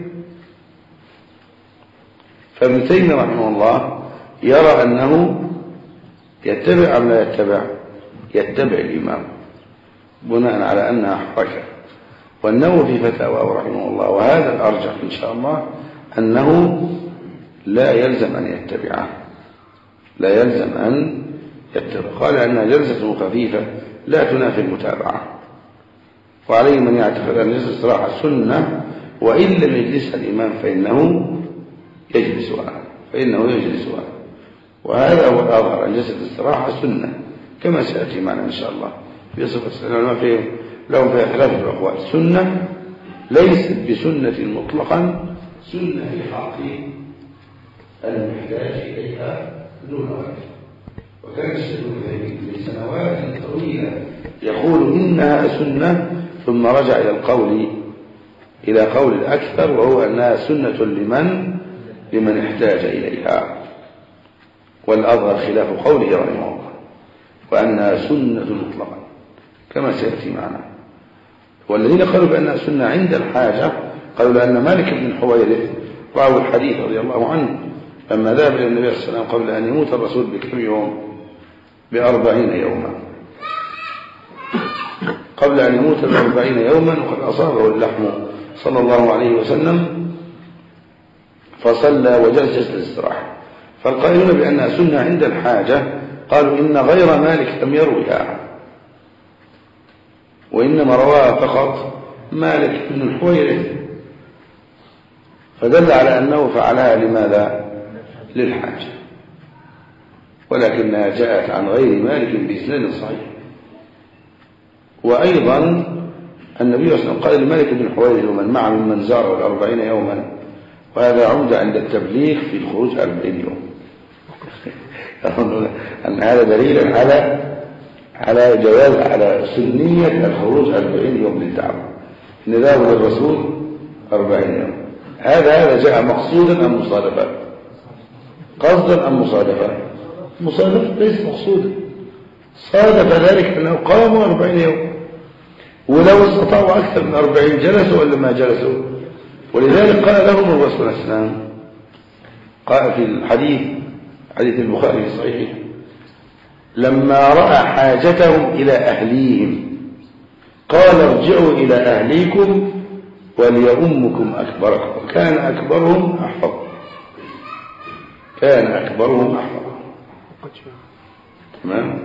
S2: فابن تيمية رحمه الله يرى أنه يتبع أم لا يتبع؟ يتبع الإمام بناء على أنها حركة. والنووي في فتاواه رحمه الله وهذا الأرجح إن شاء الله أنه لا يلزم أن يتبعه، لا يلزم أن يتبع. قال أنها جلسة خفيفة لا تنافي المتابعة، وعليه من يعتقد أن جلسة الاستراحة سنة وإن لم يجلسها الإمام فإنه يجلسها فإنه يجلسها وهذا هو الأظهر أن جلسة الاستراحة سنة كما سيأتي معنا إن شاء الله في صفة العلماء فيه لهم فيها ثلاثة أقوال. سنة ليست بسنة مطلقا، سنة في حق المحتاج إليها دون غيره. وكان الشيخ ابن لسنوات طويلة يقول إنها سنة ثم رجع إلى القول إلى قول الأكثر وهو أنها سنة لمن لمن احتاج إليها، والأظهر خلاف قوله رحمه الله وأنها سنة مطلقا كما سيأتي معنا. والذين قالوا بأنها سنة عند الحاجة قالوا لأن مالك بن الحويرث راوي الحديث رضي الله عنه لما ذهب إلى النبي صلى الله عليه وسلم قبل أن يموت الرسول بكم يوم بأربعين يوما قبل أن يموت بأربعين يوما وقد أصابه اللحم صلى الله عليه وسلم فصلى وجلس جلسة الاستراحة. فالقائلون بأنها سنة عند الحاجة قالوا إن غير مالك لم يروها وإنما رواها فقط مالك بن الحويرث، فدل على أنه فعلها لماذا؟ للحاجة، ولكنها جاءت عن غير مالك بإسناد صحيح. وأيضا النبي صلى الله عليه وسلم قال لمالك بن الحويرث ومن معه ممن زاره الأربعين يوما، وهذا عمدة عند التبليغ في الخروج أربعين يوم أن هذا دليل على على جواز على سنية الخروج أربعين يوم للدعوة، نداء للرسول أربعين يوم. هذا هذا جاء مقصودا أم مصادفة؟ قصدا أم مصادفة؟ مصادفة ليس مقصودا، صادف ذلك أنه قاموا أربعين يوم، ولو استطاعوا أكثر من أربعين جلسوا ولا ما جلسوا. ولذلك قال لهم الرسول صلى الله عليه وسلم قال في الحديث حديث البخاري الصحيح لما رأى حاجتهم إلى أهليهم قال ارجعوا إلى أهليكم وليؤمكم أكبركم، وكان أكبرهم أحفظ كان أكبرهم أحفظ تمام.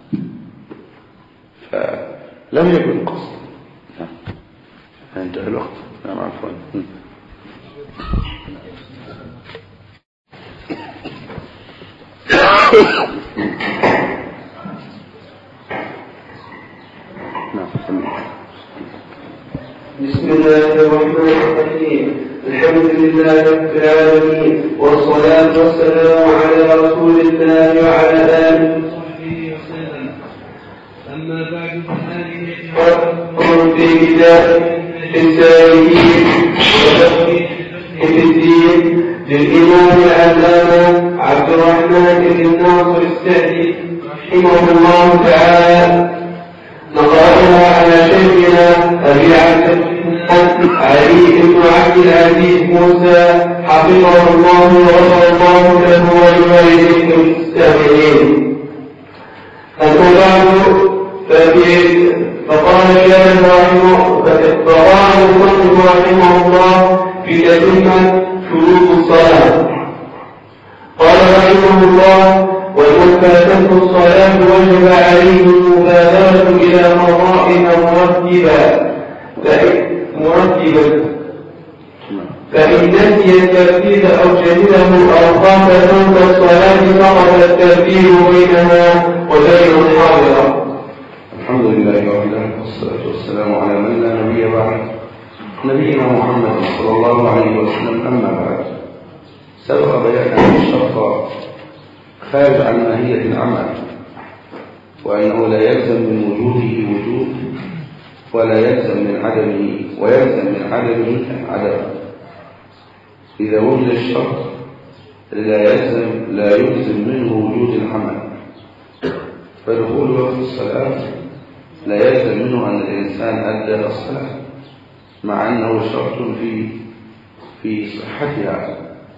S2: فلم يكن قصد. انتهى الوقت. نعم عفوا.
S1: بسم الله الرحمن الرحيم. الحمد لله رب العالمين والصلاة والسلام على رسول الله وعلى آله وصحبه وسلم. أما بعد فهذه قول في كتاب السائلين وفقه في الدين للإمام العلامة عبد الرحمن بن ناصر السعدي رحمه الله تعالى، نقرأها على شيخنا أبي عبد الله علي بن عبد العزيز موسى حفظه الله وغفر الله له ولوالديه المستمعين. أما بعد فقال الشيخ رحمه فقال المصنف رحمه الله في تتمة شروط الصلاة. قال رحمه الله: ومن فاتته الصلاة وجب عليه المبادرة إلى قضائها مرتبا مرتبا فإن نسي الترتيب أو جهله أو خاف فوت الصلاة سقط الترتيب بينها وبين الحاضرة.
S2: الحمد لله رب العالمين والصلاة والسلام على من لا نبي بعد نبينا محمد صلى الله عليه وسلم. أما بعد، سبق بيان أن الشرط خارج عن ماهية العمل، وأنه لا يلزم من وجوده وجود ولا يلزم من عدمه ويلزم من عدمه عدم. إذا وجد الشرط لا يلزم لا يلزم منه وجود العمل، فدخول وقت الصلاة لا يلزم منه أن الإنسان أدى الصلاة مع أنه شرط في في صحتها،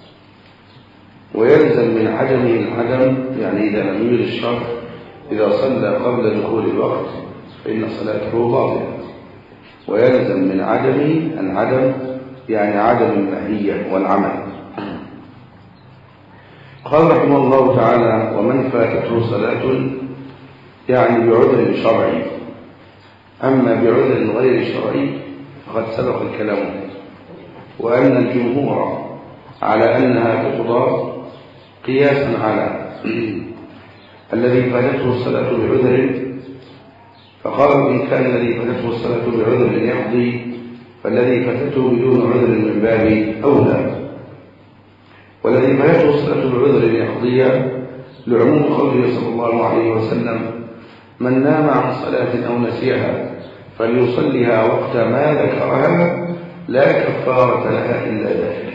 S2: ويلزم من عدمه العدم، يعني إذا لم يوجد الشرط إذا صلى قبل دخول الوقت فإن صلاته باطلة، ويلزم من عدمه العدم، يعني عدم الماهية والعمل. قال رحمه الله تعالى: ومن فاتته صلاة، يعني بعذر شرعي. أما بعذر غير شرعي فقد سبق الكلام، وأن الجمهور على أنها تقضى قياسا على الذي فاتته الصلاة بعذر، فقالوا إن كان الذي فاتته الصلاة بعذر يقضي، فالذي فاتته بدون عذر من باب أولى. والذي فاتته الصلاة بعذر يقضي لعموم قوله صلى الله عليه وسلم: من نام عن صلاة أو نسيها فليصليها وقت ما ذكرها لا كفارة لها إلا ذلك.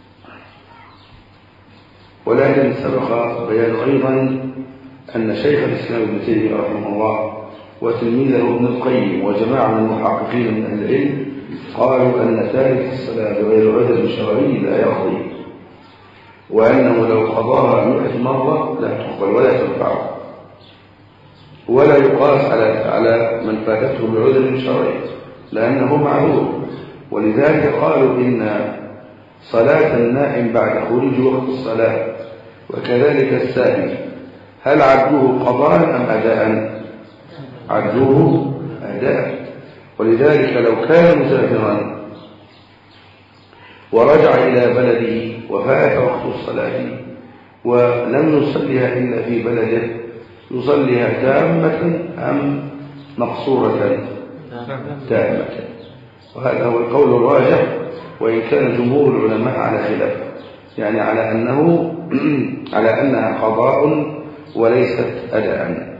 S2: ولكن سبق بيان أيضا أن شيخ الإسلام ابن تيمية رحمه الله وتلميذه ابن القيم وجماعة من المحققين من أهل العلم قالوا أن تارك الصلاة بغير عذر شرعي لا يقضي، وأنه لو قضاها مئة مرة لا تقبل ولا تنفعه، ولا يقاس على على من فاتته بعذر شرعي لأنه معذور. ولذلك قالوا إن صلاة النائم بعد خروج وقت الصلاة وكذلك السائل هل عدوه قضاء أم أداء؟ عدوه أداء. ولذلك لو كان مسافرا ورجع إلى بلده وفات وقت الصلاة ولم يصليها إلا في بلده يصليها تامة أم مقصورة؟ تامة. وهذا هو القول الراجح، وإن كان جمهور العلماء على خلاف، يعني على أنه على أنها قضاء وليست أداء.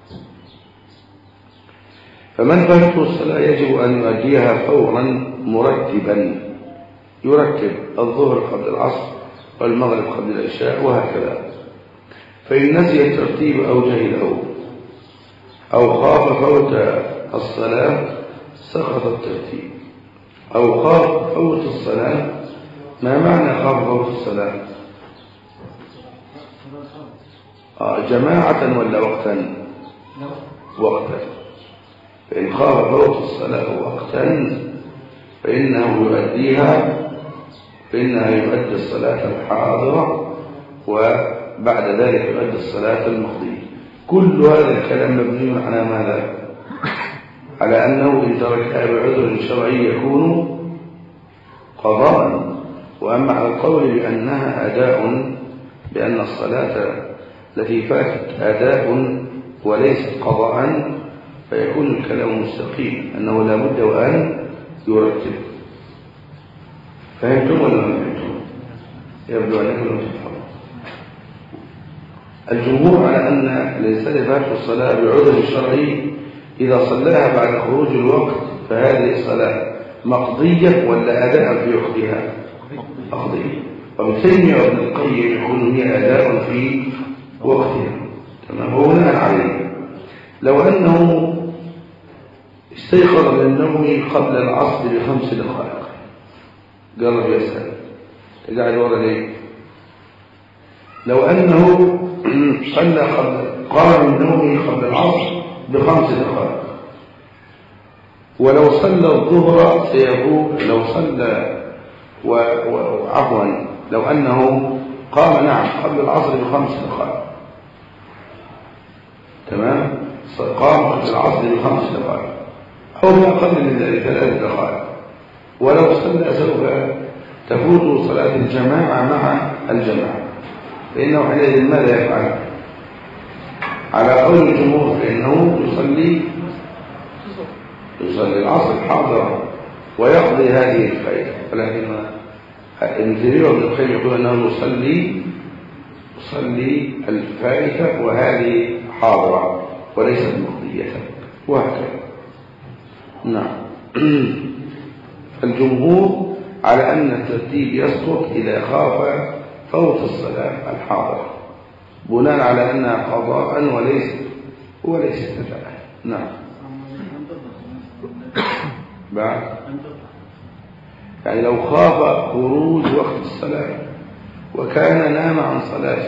S2: فمن فاتته الصلاة يجب أن يؤديها فورا مرتبا، يرتب الظهر قبل العصر والمغرب قبل العشاء وهكذا. فإن نسي الترتيب أو جهله أو خاف فوت الصلاة سقط الترتيب. أو خاف فوت الصلاة، ما معنى خاف فوت الصلاة؟ آه جماعة ولا وقتا؟ وقتا. فإن خاف فوت الصلاة وقتا فإنه يؤديها فإنها يؤدي الصلاة الحاضرة وبعد ذلك يؤدي الصلاة الماضية. كل هذا الكلام مبني على ماذا؟ على أنه إن تركها بعذر شرعي يكون قضاء. وأما على القول بأنها أداء، بأن الصلاة التي فاتت أداء وليست قضاء، فيكون الكلام مستقيم أنه لا بد وأن يرتب. فهمتم ولا ما فهمتم؟ يبدو أنكم لم تفهموا. الجمهور على أن الإنسان فات الصلاة بعذر شرعي إذا صلاها بعد خروج الوقت فهذه الصلاة مقضية ولا أداء في وقتها؟ مقضية. وابن تيمية وابن القيم يقولون هي أداء في وقتها. تمام. وبناء عليه لو أنه استيقظ من النوم قبل العصر بخمس دقائق قال يسأل قاعد ورا ليه؟ لو أنه صلى قبل قام من نومه قبل العصر بخمس دقائق، ولو صلى الظهر سيكون لو صلى وعفوا لو أنه قام نعم قبل العصر بخمس دقائق، تمام، قام قبل العصر بخمس دقائق أو ما أقل من ذلك ثلاث دقائق، ولو صلى سوف تفوت صلاة الجماعة مع الجماعة، فإنه حينئذ ماذا يفعل؟ على قول الجمهور فإنه يصلي يصلي العصر حاضرا ويقضي هذه الفائدة، ولكن ابن تيمية وابن القيم يقول أنه يصلي يصلي الفائدة وهذه حاضرة وليست مقضية وهكذا. نعم. الجمهور على أن الترتيب يسقط إذا خاف فوت الصلاة الحاضرة بناء على أنها قضاء وليس وليس ابتداء. نعم. بعد يعني لو خاف خروج وقت الصلاة وكان نام عن صلاة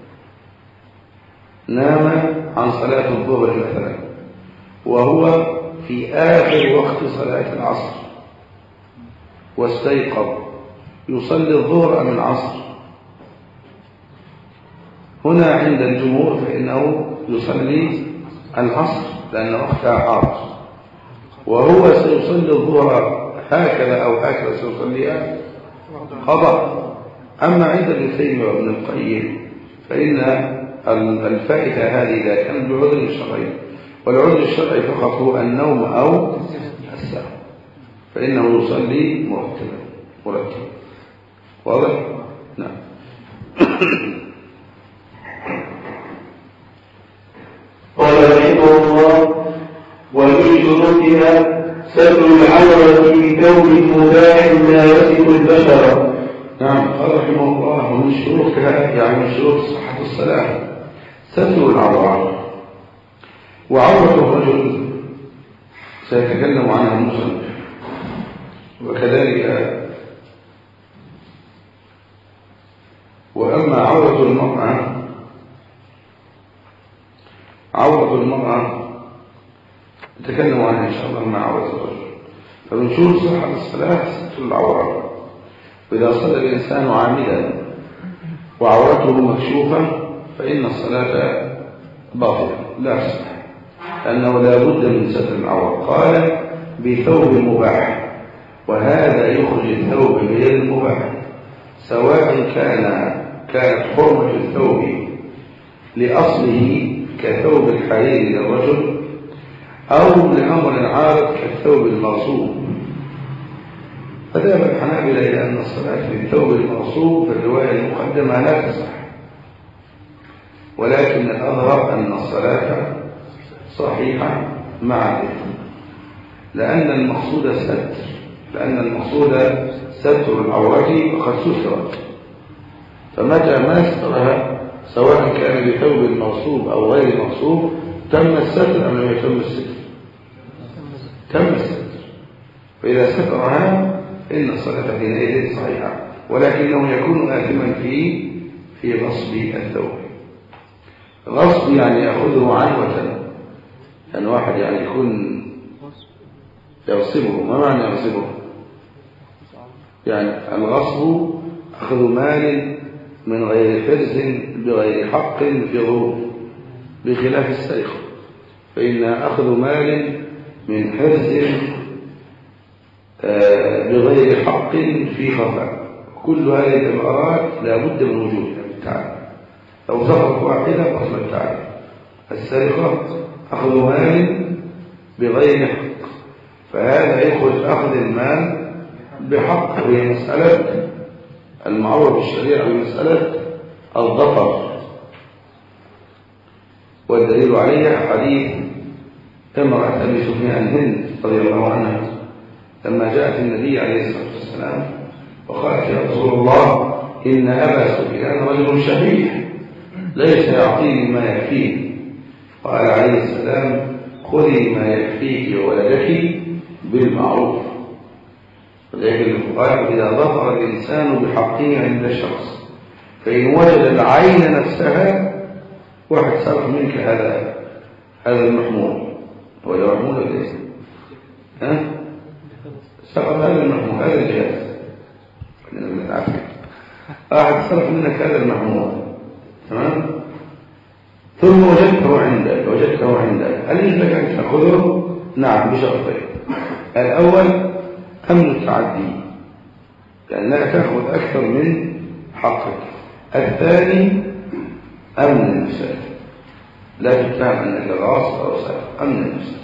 S2: نام عن صلاة الظهر مثلا وهو في آخر وقت صلاة العصر واستيقظ يصلي الظهر أم العصر؟ هنا عند الجمهور فإنه يصلي العصر لأن وقتها حاضر، وهو سيصلي الظهر هكذا أو هكذا سيصليها قضاء. أما عند ابن تيمية وابن القيم فإن الفائتة هذه إذا كانت بعذر شرعي، والعذر الشرعي فقط هو النوم أو السهو، فإنه يصلي مرتبا مرتبا. واضح؟ نعم.
S1: قال رحمه الله: ومن شروطها ستر العورة بثوب مباح لا يصف البشر.
S2: نعم. قال رحمه الله: ومن شروطها يعني من شروط صحة الصلاة ستر العورة، وعورة الرجل سيتكلم عنها المصنف، وكذلك وأما عورة المرأة عورة المرأة نتكلم عنها إن شاء الله مع عورة الرجل. فمن شروط صحة الصلاة ستر العورة، وإذا صلى الإنسان عامدا وعورته مكشوفة فإن الصلاة باطلة لا تصح، لأنه لا بد من ستر العورة. قال بثوب مباح، وهذا يخرج الثوب غير المباح، سواء كان كانت حرمة الثوب لأصله كثوب الحرير للرجل أو لأمر عارض كالثوب المغصوب. فذهب الحنابلة إلى أن الصلاة في الثوب المغصوب في الرواية المقدمة لا تصح، ولكن الأظهر أن الصلاة صحيحة مع الإثم، لأن المقصود ستر لأن المقصود ستر العورة فقد سترت، فمتى ما سترها سواء كان بثوب مغصوب أو غير مغصوب تم الستر أم لم يتم الستر؟ تم الستر. فإذا سترها إن الصلاة حينئذ صحيحة، ولكنه يكون آثما في في غصب الثوب. غصب يعني يأخذه عنوة، يعني واحد يعني يكون يغصبه. ما معنى يغصبه؟ يعني الغصب أخذ مال من غير حرز بغير حق بظهور، بخلاف السرقة فإن أخذ مال من حرز بغير حق في خفاء. كل هذه العبارات لا بد من وجودها بالتعالى، لو سقطت واحدة فصل التعالى. السرقة أخذ مال بغير حق، فهذا يخرج أخذ المال بحق، وهي مسألة المعروف بالشريعة ومسألة الظفر، والدليل عليها حديث امرأة أبي سفيان هند رضي الله عنها لما جاءت النبي عليه الصلاة والسلام وقالت: يا رسول الله إن أبا سفيان رجل شحيح ليس يعطيني ما يكفيني. قال عليه السلام خذي ما يكفيك وولدك بالمعروف. ولكن قال إذا ظفر الإنسان بحقه عند شخص فإن وجد العين نفسها واحد سرق منك هذا هذا المحمول، هو ده محمول ولا ليس؟ ها؟ سرق هذا المحمول، هذا الجهاز، خلينا من العافية. واحد سرق منك هذا المحمول، تمام؟ ثم وجدته عندك وجدته عندك هل يجب لك أن تأخذه؟ نعم بشرطين. الأول أمن التعدي، يعني لا تأخذ أكثر من حقك. الثاني أمن النفس، لا تتهم أنك غاصب أو سارق، أمن النفس.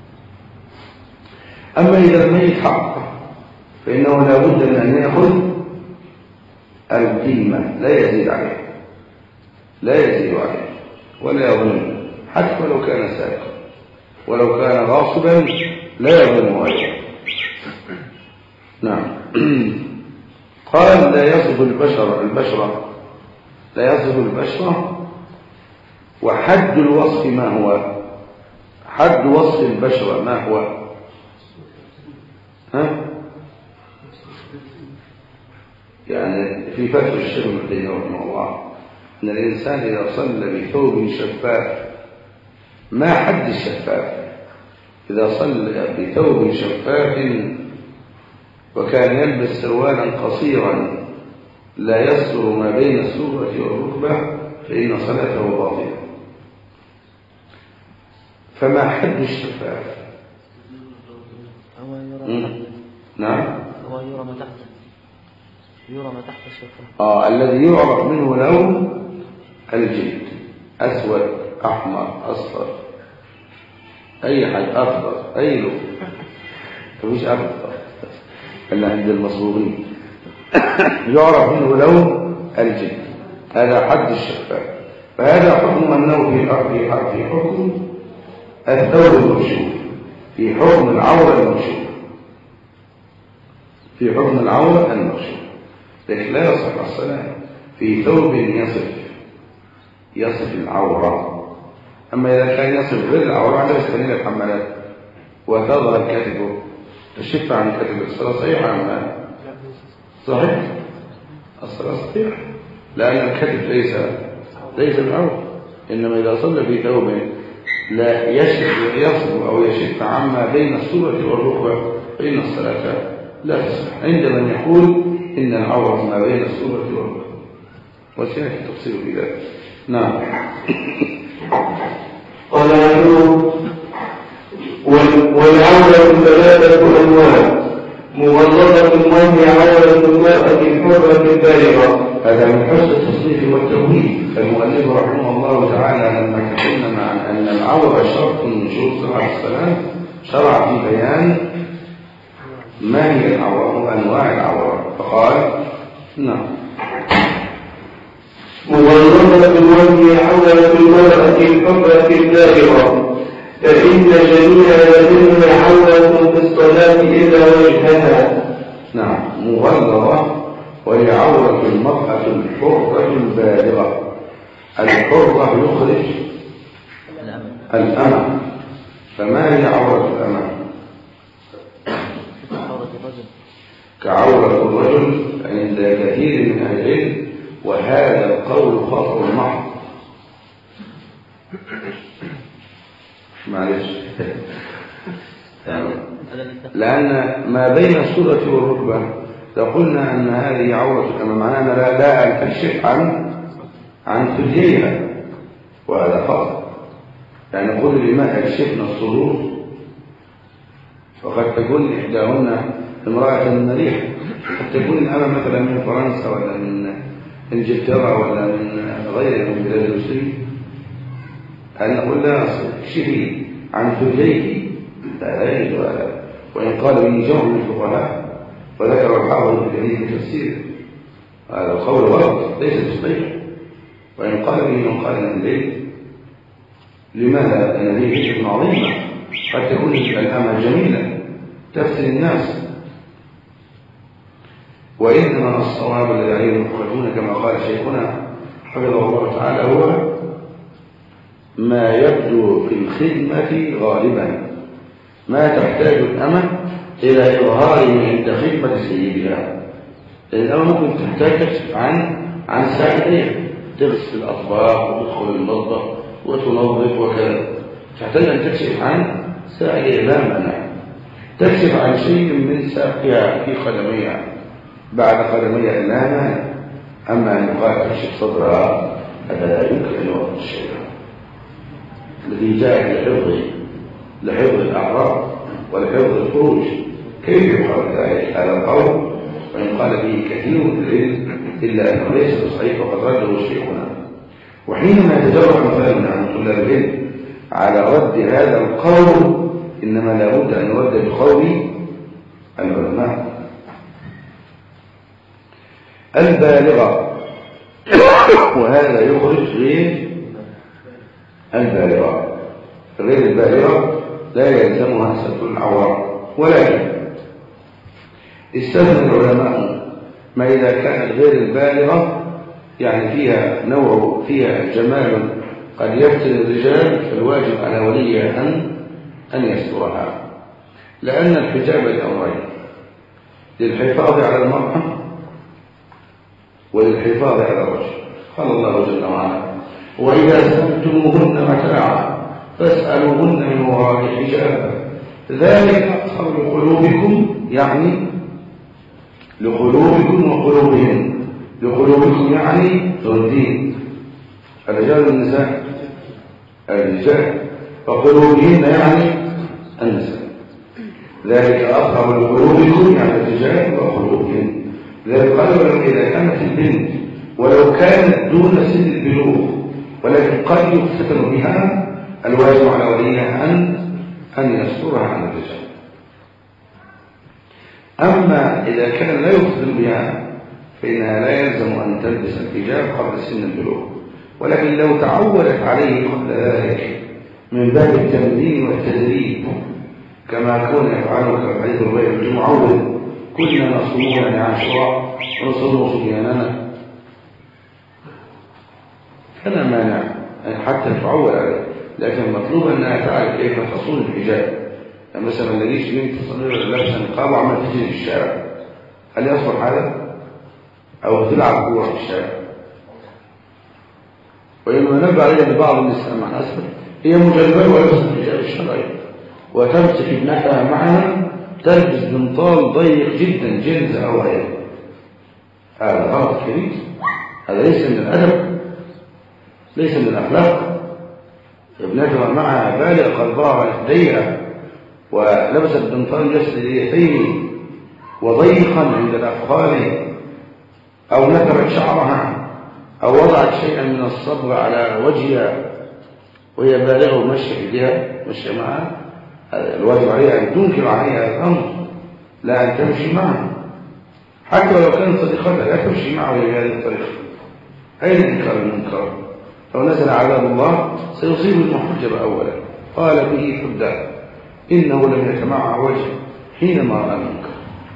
S2: أما إذا الميت حقه فإنه لا بد من أن يأخذ القيمة، لا يزيد عليه، لا يزيد عليه ولا يظلم، حتى ولو كان سارقا ولو كان غاصبا لا يظلم عليه. نعم. قال لا يصف البشر البشرة لا يصف البشرة. وحد الوصف ما هو؟ حد وصف البشرة ما هو؟ ها؟ يعني في فتح الشيخ ابن تيمية رحمه الله أن الإنسان إذا صلى بثوب شفاف، ما حد الشفاف؟ إذا صلى بثوب شفاف وكان يلبس سروالا قصيرا لا يستر ما بين السرة والركبة فإن صلاته باطلة. فما حد الشفاف؟ نعم.
S3: هو يرى ما تحت يرى ما تحت الشفاف.
S2: آه الذي يعرف منه لون الجلد، أسود أحمر أصفر أي حاجة، أخضر أي لون، مفيش أخضر إلا عند المصبوغين. يعرف منه لون الجلد، هذا حد الشفاف. فهذا حكم أنه في الأرض في حكم الثوب المكشوف، في حكم العورة المكشوف، في حكم العورة المكشوف. لكن لا يصح الصلاة في ثوب يصف يصف العورة. أما إذا كان يصف غير العورة على سبيل الحمالات وتظهر كتفه تشف عن كتفه، الصلاة صحيحة أم لا؟ صحيح، الصلاة صحيحة، لأن الكتف ليس ليس العورة. إنما إذا صلى في ثوب لا يشف يصف أو يشف عما بين السرة والركبة فإن الصلاة لا تصح عند من يقول إن العورة ما بين السرة والركبة، وسيأتي التفصيل في ذلك. نعم.
S1: قال عنه والعورة ثلاثة أنواع: مغلظة وهي عورة المرأة الحرة البالغة.
S2: هذا من حسن التصنيف والتوحيد. المؤلف رحمه الله تعالى لما تكلم عن أن العورة شرط من شروط صحة الصلاة شرع في بيان ما هي العورة وأنواع العورة، فقال نعم
S1: مغلظة وهي عورة المرأة الحرة البالغة، فإن جميع بدنها عورة في الصلاة إلا وجهها.
S2: نعم. مغلظة وهي عورة المرأة الحرة البالغة. الحرة يخرج الأمة، فما هي عورة الأمة؟ كعورة الرجل عند كثير من أهل العلم، وهذا القول خطأ محض. معلش يعني لأن ما بين السرة والركبة لو قلنا أن هذه عورة الأمة معناها لا لا تكشف عن عن ثدييها، وهذا خطأ. يعني نقول لما كشفنا الصدور وقد تكون إحداهن امرأة مليحة، قد تكون الأمة مثلا من فرنسا ولا من إنجلترا ولا من غيرها من بلاد المسلمين، أن نقول لها اكشفي عن ثدييك، لا يجوز هذا. وإن قال به جمع من الفقهاء وذكر الحافظ في كثير من تفسيره هذا القول غلط ليس بصحيح. وإن قال به من قال من الليل، لماذا؟ لأن هذه حكمة عظيمة، قد تكون الأمة جميلة تفسد الناس. وإنما الصواب الذي عليه المخرجون كما قال شيخنا حفظه الله تعالى هو ما يبدو في الخدمة غالبا، ما تحتاج الأمة إلى إظهار من عند خدمة سيدها. الأمة ممكن تحتاج تكشف عن عن ساعدين، تغسل الأطباق وتدخل المطبخ وتنظف وكذا، تحتاج أن تكشف عن ساعدين لا مانع، تكشف عن شيء من ساقها في قدميها بعد قدميها لا مانع. أما أن يقال تكشف صدرها هذا لا يمكن أن يوقف الشيء الذي جاء لحفظ لحفظ الأعراض ولحفظ الفروج. كيف يقال ذلك؟ هذا القول وإن قال به كثير من العلم إلا أنه ليس بصحيح وقد رده شيخنا. وحينما يتجرأ مثلا عن طلاب العلم على رد هذا القول إنما لابد أن يرد بقول العلماء. البالغة وهذا يخرج غير البالغة، غير البالغة لا يلزمها ستر العورة، ولكن استثنى العلماء ما إذا كانت غير البالغة يعني فيها نوع فيها جمال قد يفتن الرجال، فالواجب على وليها أن أن يسترها، لأن الحجاب لأمرين: للحفاظ على المرأة وللحفاظ على الرجل. قال الله جل وعلا: وإذا سألتموهن متاعا فاسألوهن من وراء حجاب ذلك أطهر لقلوبكم، يعني لقلوبكم وقلوبهم. لقلوبكم يعني الدين، الرجال والنساء الرجال، وقلوبهن يعني النساء. ذلك أطهر لقلوبكم يعني الرجال وقلوبهم. لذلك قالوا إذا كانت البنت ولو كانت دون سن البلوغ ولكن قد يفتتن بها الواجب على وليها أن أن يسترها عن الرجال. أما إذا كان لا يفتتن بها فإنها لا يلزم أن تلبس الحجاب قبل سن البلوغ، ولكن لو تعودت عليه قبل ذلك من باب التمرين والتدريب كما كنا يفعله في حديث الربيع بن معوذ: كنا نصومون عاشوراء ونصوم صبياننا، فلا مانع حتى تتعود عليه، لكن المطلوب أنها تعرف كيف تصون الحجاب. يعني مثلا ما نلاقيش بنت تصير لابسه نقاب وعمال تجري في الشارع، هل يصلح هذا؟ أو تلعب كورة في الشارع. وإنما نبه عليها لبعض النساء مع الأسف هي مجربة ولبست الحجاب الشرعي وتمسك ابنتها معها تلبس بنطال ضيق جدا جنز أو غيره، هذا غلط كبير، هذا ليس من الأدب، ليس من الأخلاق. ابنتها معها بالغ قلبها ضيقة ولبست بنطال يسر اليدين وضيقا عند الأفخاذ، أو نثرت شعرها أو وضعت شيئا من الصبغ على وجهها وهي بالغة ومشي إيديها مشي معها، الواجب عليها أن تنكر عليها الأمر لا أن تمشي معها، حتى ولو كانت صديقتها لا تمشي معه بهذه الطريقة. أين إنكار المنكر؟ لو نزل عذاب الله سيصيب المحجب أولا، قال به حداد إنه لم يتمعع وجهه حينما رأى المنكر.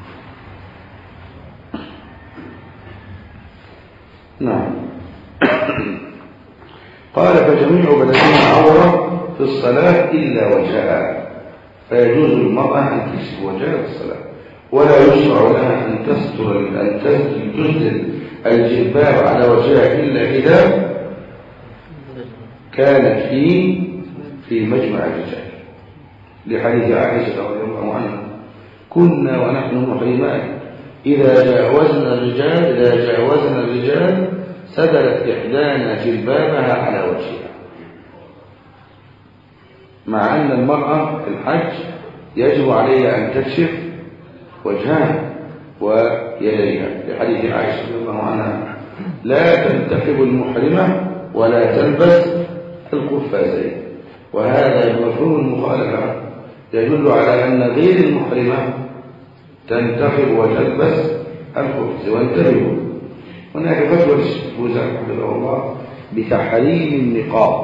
S2: نعم. قال: فجميع بدنها عورة في الصلاة إلا وجهها، فيجوز للمرأة أن تكشف وجهها في الصلاة، ولا يشرع لها أن تستر أن تسدل الجلباب على وجهها إلا إذا كانت في في مجمع الرجال، لحديث عائشة رضي الله عنها: كنا ونحن محرمات إذا جاوزنا الرجال إذا جاوزنا الرجال سدلت إحدانا جلبابها على وجهها. مع أن المرأة في الحج يجب عليها أن تكشف وجهها ويديها، لحديث عائشة رضي الله عنها: لا تنتقب المحرمة ولا تلبس القفازين. وهذا مفهوم المخالفة يدل على أن غير المحرمة تنتقب وتلبس القفز. وانتبهوا، هناك فتوى للشيخ فوزان حفظه الله بتحريم النقاب،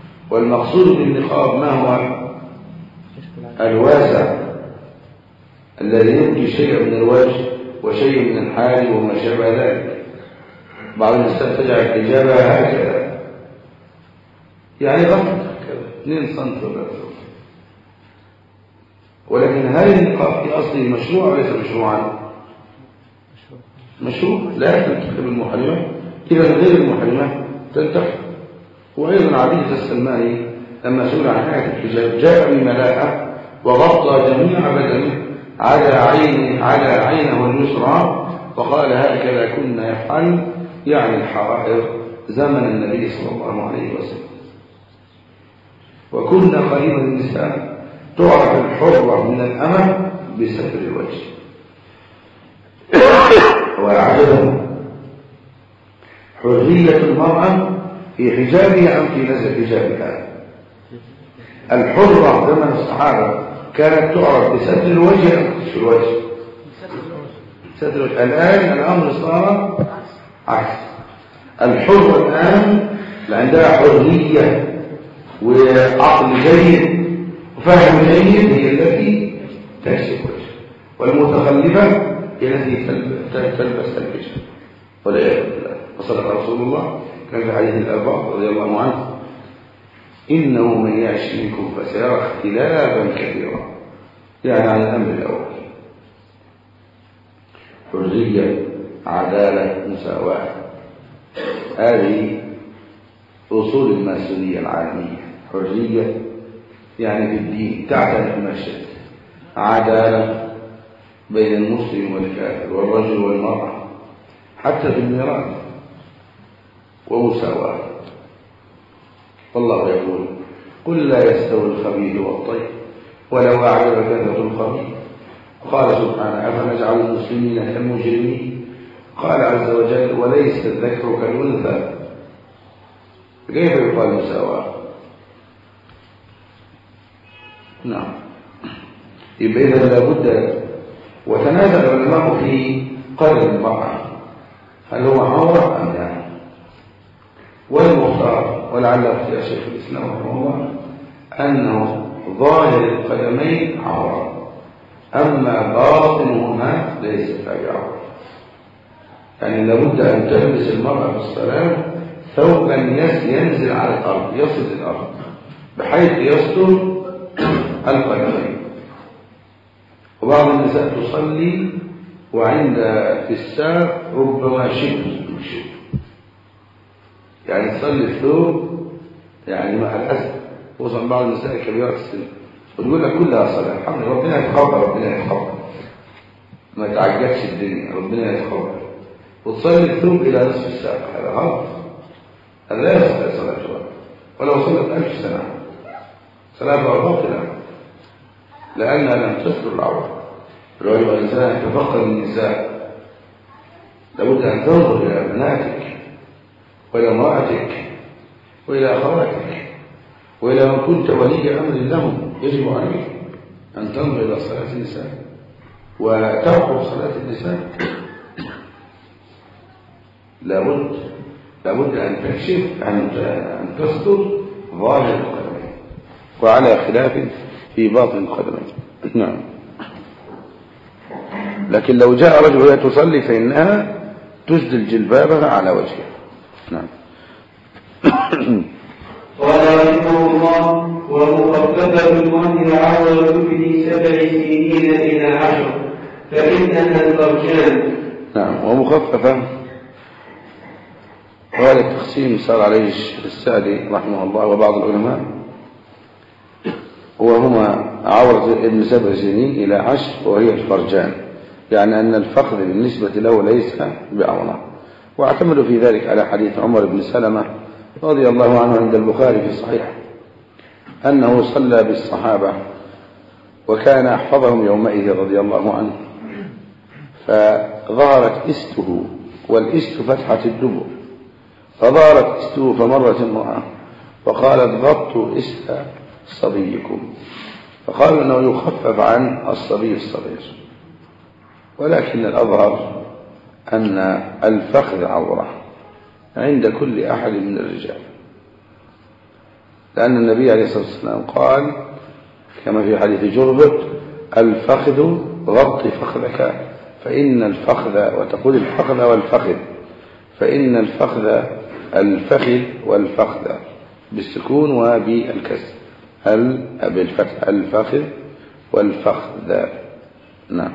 S2: والمقصود بالنقاب ما هو؟ الواسع الذي يبدي شيء من الوجه وشيء من الحال وما شابه ذلك. بعض النساء تجعل الحجاب هكذا يعني غلط كذا اثنين سنتي ولا ثلاثة، ولكن هل النقاب في أصله مشروع وليس مشروعا؟ مشروع لا تنتخب المحرمة، إذا غير المحرمة تنتخب. وأيضا عبيدة السلماني لما سئل عن حياة الحجاب جاء بملاحة وغطى جميع بدنه على عين على عينه اليسرى وقال هكذا كنا يفعل، يعني الحرائر زمن النبي صلى الله عليه وسلم. وكنا قريبا النساء تعرف الحرة من الأمة بستر الوجه. وعجبا حرية المرأة في حجابها أم في نزل حجابها؟ الحرة زمن الصحابة كانت تعرف بستر الوجه أم كشف الوجه؟ ستر الوجه. الآن الأمر صار عكس. الحرة الآن عندها حرية وعقل جيد وفهم جيد هي التي تكشف وجه، والمتخلفة هي التي تلبس الحجاب والعياذ بالله. وصدق رسول الله كان في حديث الأربعة رضي الله عنه إنه من يعش منكم فسيرى اختلافا كثيرا، يعني عن الأمر الأول. حرية، عدالة، مساواة، هذه أصول الماسونية العالمية. حرية يعني في الدين تعترف ما شئت، عدالة بين المسلم والكافر والرجل والمرأة حتى في الميراث، ومساواة. والله يقول قل لا يستوي الخبيث والطيب ولو أعجبك كثرة الخبيث. قال سبحانه أفنجعل المسلمين كالمجرمين. قال عز وجل وليس الذكر كالأنثى. كيف يقال مساواة؟ نعم، يبقى إذا لابد. وتنازل العلماء في قدر المرأة هل هو عورة أم لا؟ والمختار ولعل اختيار شيخ الإسلام رحمه الله أنه ظاهر القدمين عورة، أما باطنهما ليس بعورة. يعني لابد أن تلبس المرأة في الصلاة ثوبا ينزل على الأرض يصل الأرض بحيث يستر القدمين. وبعض النساء تصلي وعند في الساق ربما شبر شبر، يعني تصلي الثوب يعني مع الأسف. وصل بعض النساء كبيرة السن وتقول لك كلها صلاة الحمد لله ربنا يتقبل ربنا يتقبل ما تعجبش الدنيا ربنا يتقبل، وتصلي الثوب إلى نصف الساق. هذا غلط، هذا لا يصلي صلاة الرب ولو صلت ألف سنة صلاة باطلة لأنها لم تستر العورة. الرجل والإنسان يتفقد النساء لابد أن تنظر إلى بناتك وإلى امرأتك وإلى أخواتك وإلى من كنت ولي أمر لهم. يجب عليك أن تنظر إلى صلاة النساء وترقب صلاة النساء. لابد لابد أن تكشف أن تستر ظاهر القدمين وعلى خلاف في باطن القدمين. نعم. لكن لو جاء رجل وهي تصلي فإنها تسدل جلبابها على وجهها. نعم.
S1: قال رحمه الله ومخففة المرء عورة في سبع سنين إلى عشر فإنها الفرجان.
S2: نعم. ومخففة وهذا التقسيم صار عليه السعدي رحمه الله وبعض العلماء، وهما عورة ابن سبع سنين إلى عشر وهي الفرجان، يعني أن الفخذ بالنسبة له ليس بعورة. واعتمدوا في ذلك على حديث عمر بن سلمة رضي الله عنه عند البخاري في الصحيح أنه صلى بالصحابة وكان أحفظهم يومئذ رضي الله عنه، فظهرت إسته، والإست فتحة الدبر، فظهرت إسته فمرت امرأة فقالت غطوا إست صبيكم، فقالوا أنه يخفف عن الصبي الصغير. ولكن الأظهر أن الفخذ عورة عند كل أحد من الرجال، لأن النبي عليه الصلاة والسلام قال كما في حديث جربة الفخذ غط فخذك فإن الفخذ، وتقول الفخذ والفخذ، فإن الفخذ الفخذ والفخذ بالسكون وبالكسر، ال بالفتح الفخذ والفخذ. نعم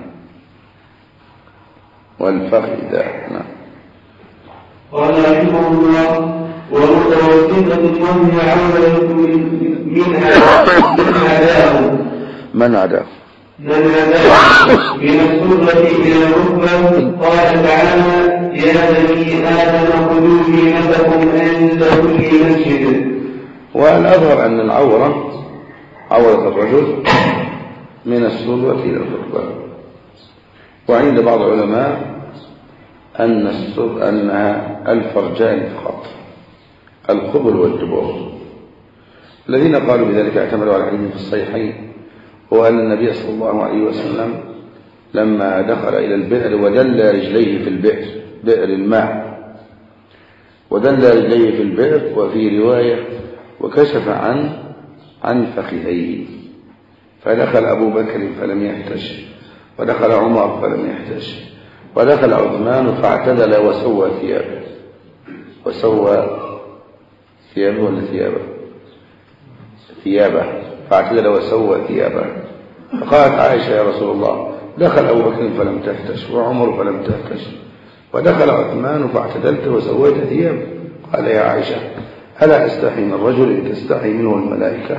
S2: والفخذ. نعم.
S1: قال رحمه الله: ومتوسطة وهي عودة منها من عداه
S2: من عداه
S1: من عداه من السرة إلى الركبة. قال تعالى: يا بني آدم خذوا زينتكم عند كل مسجد.
S2: والأظهر أن العورة عورة الرجل من السرة إلى الركبة. وعند بعض العلماء أن السر أنها الفرجان فقط، القبل والدبر. الذين قالوا بذلك اعتمدوا على الحديث في الصحيحين، هو أن النبي صلى الله عليه وسلم لما دخل إلى البئر ودل رجليه في البئر، بئر الماء، ودل رجليه في البئر، وفي رواية وكشف عن عن فخذيه، فدخل أبو بكر فلم يحتش، ودخل عمر فلم يحتش، ودخل عثمان فاعتدل وسوى ثيابه، وسوى ثيابه ولا ثيابه ثيابه فاعتدل وسوى ثيابه. فقالت عائشة: يا رسول الله، دخل أبو بكر فلم تحتش، وعمر فلم تحتش، ودخل عثمان فاعتدلت وسويت ثيابه. قال: يا عائشة، ألا أستحي من الرجل إن تستحي منه الملائكة؟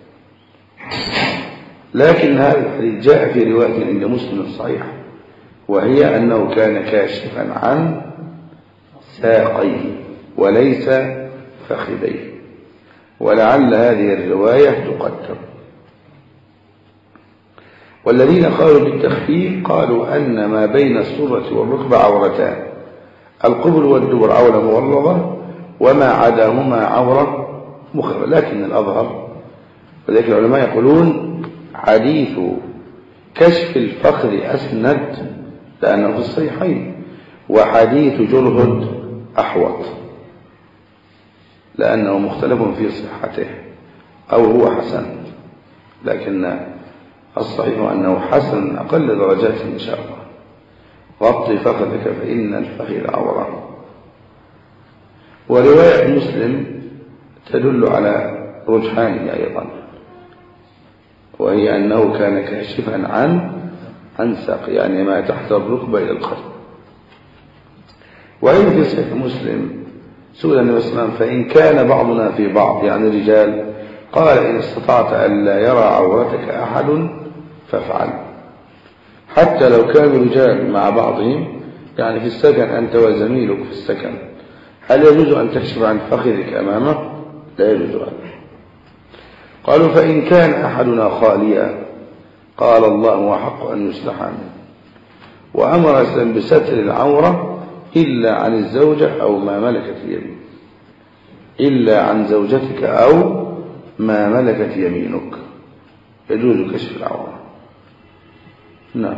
S2: لكن هذا الحديث جاء في رواية عند مسلم الصحيح، وهي أنه كان كاشفا عن ساقيه وليس فخذيه، ولعل هذه الرواية تقدم. والذين قالوا بالتخفيف قالوا أن ما بين السرة والركبة عورتان، القبل والدبر عورة مغلظة، وما عداهما عورة مخفى. لكن الأظهر، وذلك العلماء يقولون حديث كشف الفخذ أسند لأنه في الصحيحين، وحديث جرهد أحوط لأنه مختلف في صحته، أو هو حسن، لكن الصحيح أنه حسن أقل درجات إن شاء الله. غط فخذك فإن الفخذ عورة. ورواية مسلم تدل على رجحانه أيضا، وهي أنه كان كاشفا عن عن ساق، يعني ما تحت الركبة إلى القدم. وإن في صحيح مسلم سئل النبي صلى الله عليه وسلم: فإن كان بعضنا في بعض، يعني رجال، قال: إن استطعت ألا يرى عورتك أحد فافعل. حتى لو كانوا رجال مع بعضهم، يعني في السكن أنت وزميلك في السكن، هل يجوز أن تكشف عن فخذك أمامه؟ لا يجوز هذا. قالوا: فإن كان أحدنا خاليا، قال: الله أحق أن يصلح منه. وأمر بستر العورة إلا عن الزوجة أو ما ملكت يمينك، إلا عن زوجتك أو ما ملكت يمينك، يجوز كشف العورة. نعم.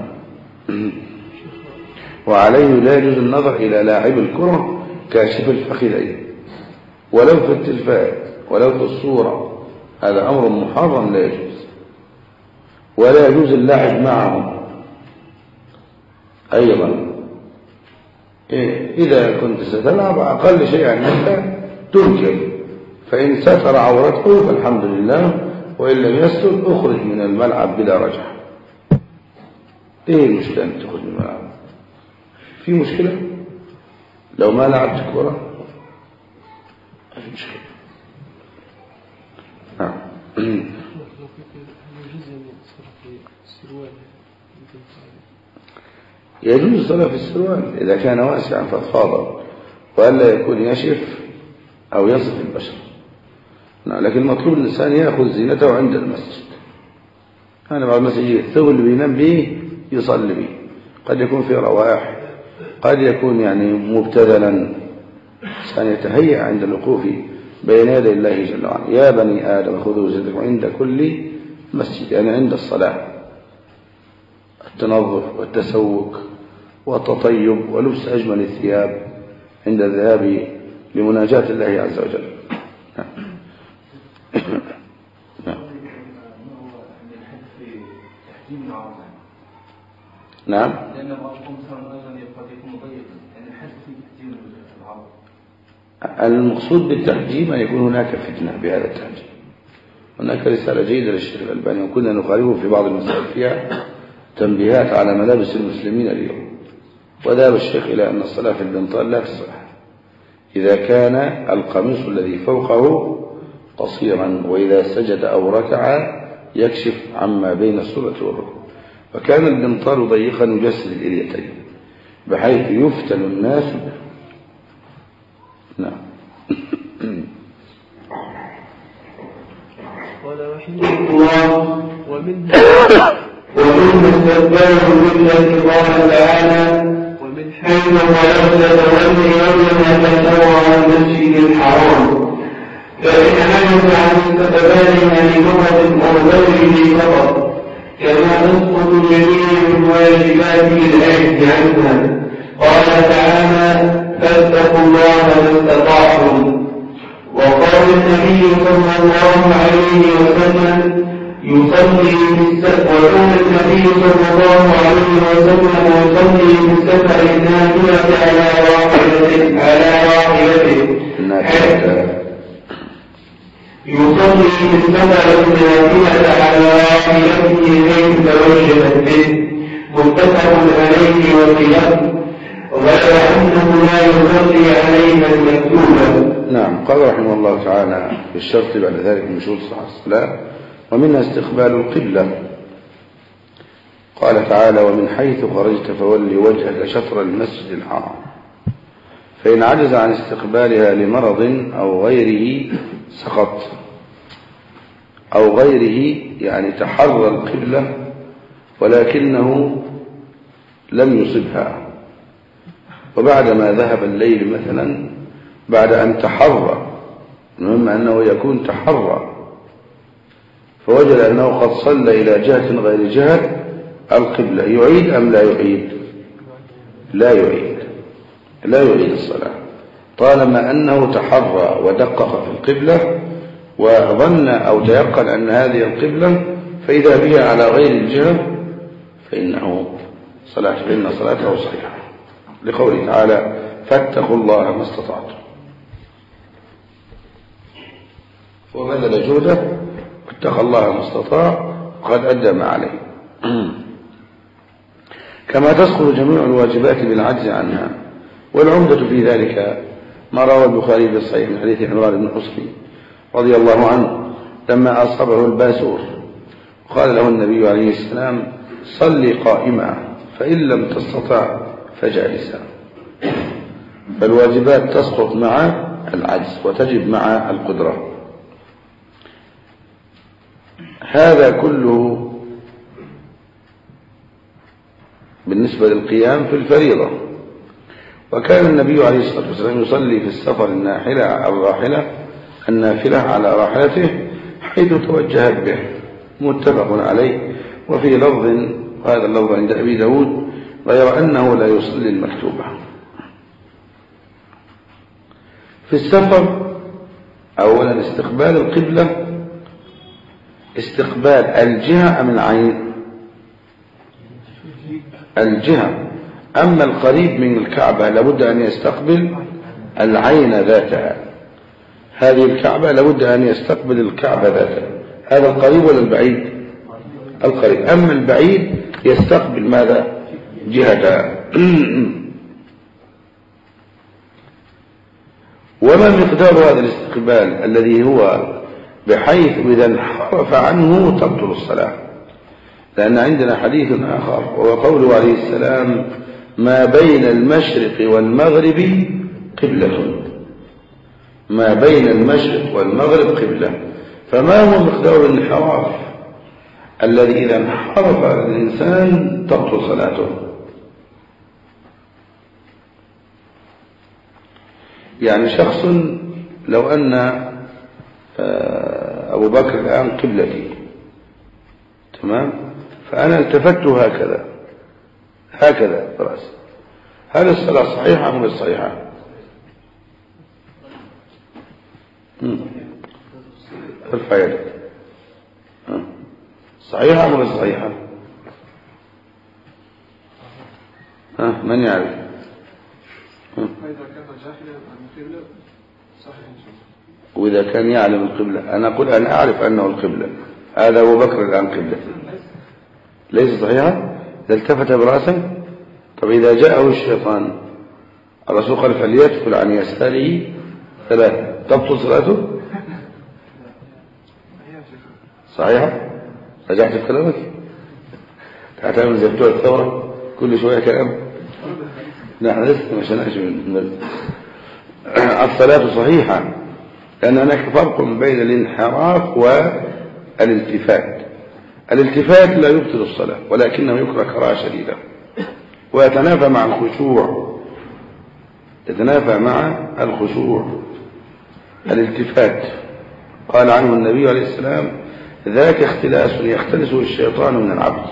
S2: وعليه لا يجوز النظر إلى لاعب الكرة كاشف الفخذين، ولو في التلفاز ولو في الصورة، هذا أمر محرم لا يجوز. ولا يجوز اللعب معهم أيضا. إذا كنت ستلعب أقل شيء أنك تنكر، فإن ستر عورته فالحمد لله، وإن لم يستر أخرج من الملعب بلا رجعة. إيه المشكلة أن تخرج من الملعب؟ في مشكلة لو ما لعبت كرة؟ ما في مشكلة. نعم. يجوز الصلاة في السروال إذا كان واسعا فضفاضا، وألا يكون يشف أو يصف البشر. لكن المطلوب الإنسان يأخذ زينته عند المسجد. أنا بعض المسجد الثوب اللي بينام به يصلي به، قد يكون في روائح، قد يكون يعني مبتذلا، إنسان يتهيأ عند الوقوف بين يدي الله جل وعلا. يا بني آدم خذوا زينتكم عند كل مسجد، يعني عند الصلاة، التنظف والتسوق والتطيب ولبس أجمل الثياب عند الذهاب لمناجاة الله عز وجل. نعم.
S3: لأن بعضهم مثلا أيضا قد يكون ضيقا، يعني حد في تحجيم العرض.
S2: المقصود بالتحجيم أن يكون هناك فتنة بهذا التحجيم. هناك رسالة جيدة للشيخ الألباني وكنا نخالفه في بعض المسائل فيها تنبيهات على ملابس المسلمين اليوم، وذهب الشيخ إلى أن الصلاة في البنطال لا تصح إذا كان القميص الذي فوقه قصيرا، وإذا سجد أو ركع يكشف عما بين السرة والركوع. وكان البنطال ضيقا يجسد الإليتين بحيث يفتن الناس به. نعم.
S4: قال رحمه الله ومنه
S1: ومن استقبال التي قال تعالى
S4: ومن
S1: حيث ولد تولي وجهك شطر المسجد الحرام، فإن عجز عن استقبالها للغة أو غيره فقط، كما تسقط جميع واجباته العجز عنها. قال تعالى فاتقوا الله ما استطعتم. وقال النبي صلى الله عليه وسلم يصلي في السفر، وكان النبي صلى الله عليه وسلم يصلي في السفر النافلة على راحلته على راحلته يصلي في السفر النافلة على راحلته حيث توجهت به، متفق عليه وخلاف، غير أنه لا يصلي عليها المكتوبة.
S2: نعم. قال رحمه الله تعالى في الشرط بعد ذلك من شروط صحة الصلاة ومنها استقبال القبلة. قال تعالى ومن حيث خرجت فولي وجهك شطر المسجد الحرام، فإن عجز عن استقبالها لمرض أو غيره سقط، أو غيره يعني تحرى القبلة ولكنه لم يصبها، وبعدما ذهب الليل مثلا بعد أن تحرى، المهم أنه يكون تحرى، فوجد أنه قد صلى إلى جهة غير جهة القبلة، يعيد أم لا يعيد؟ لا يعيد لا يعيد الصلاة طالما أنه تحرى ودقق في القبلة وظن أو تيقن أن هذه القبلة فإذا بها على غير الجهة فإنه صلاة فإن صلاته صحيحة، لقوله تعالى فاتقوا الله ما استطعتم، وبذل جهده واتقى الله ما استطاع وقد أدى ما عليه. كما تسقط جميع الواجبات بالعجز عنها، والعمدة في ذلك ما روى البخاري في الصحيح من حديث عمران بن حصين رضي الله عنه لما أصابه الباسور قال له النبي عليه السلام صلي قائما فإن لم تستطع فجالسا. فالواجبات تسقط مع العجز وتجب مع القدرة. هذا كله بالنسبة للقيام في الفريضة. وكان النبي عليه الصلاة والسلام يصلي في السفر الناحلة الراحلة النافلة على راحلته حيث توجهت به، متفق عليه. وفي لفظ، وهذا اللفظ عند أبي داود، غير أنه لا يصلي المكتوبة. في السفر أولا استقبال القبلة استقبال الجهة أم العين؟ الجهة. أما القريب من الكعبة لابد أن يستقبل العين ذاتها، هذه الكعبة لابد أن يستقبل الكعبة ذاتها. هذا القريب ولا البعيد؟ القريب. أما البعيد يستقبل ماذا؟ جهتها. وما مقدار هذا الاستقبال الذي هو بحيث إذا انحرف عنه تبطل الصلاة؟ لأن عندنا حديث آخر وهو قوله عليه السلام ما بين المشرق والمغرب قبلة، ما بين المشرق والمغرب قبلة. فما هو مقدار الانحراف الذي إذا انحرف الإنسان تبطل صلاته؟ يعني شخص لو أن أبو بكر الآن قبلتي، تمام، فأنا التفت هكذا هكذا برأسي، هل الصلاة صحيحة أم غير صحيحة؟ ارفع يدك. صحيحة أم غير صحيحة؟ ها من يعرف؟
S5: فإذا كان جاهلا عن القبلة صحيح إن شاء الله.
S2: وإذا كان يعلم القبلة، أنا أقول أنا أعرف أنه القبلة، هذا أبو بكر الآن قبلة، ليس صحيحا؟ إذا التفت برأسه. طب إذا جاءه الشيطان الرسول قال فليدخل عن يساره ثلاثة، تبطل صلاته؟ صحيحة؟ رجعت في كلامك؟ تعتمد زي بتوع الثورة كل شوية كلام. نحن لسه ما شناش من الصلاة صحيحة، لأن هناك فرق بين الانحراف والالتفات. الالتفات لا يبطل الصلاة ولكنه يكره كراهة شديدة ويتنافى مع الخشوع، يتنافى مع الخشوع. الالتفات قال عنه النبي عليه السلام ذاك اختلاس يختلسه الشيطان من العبد.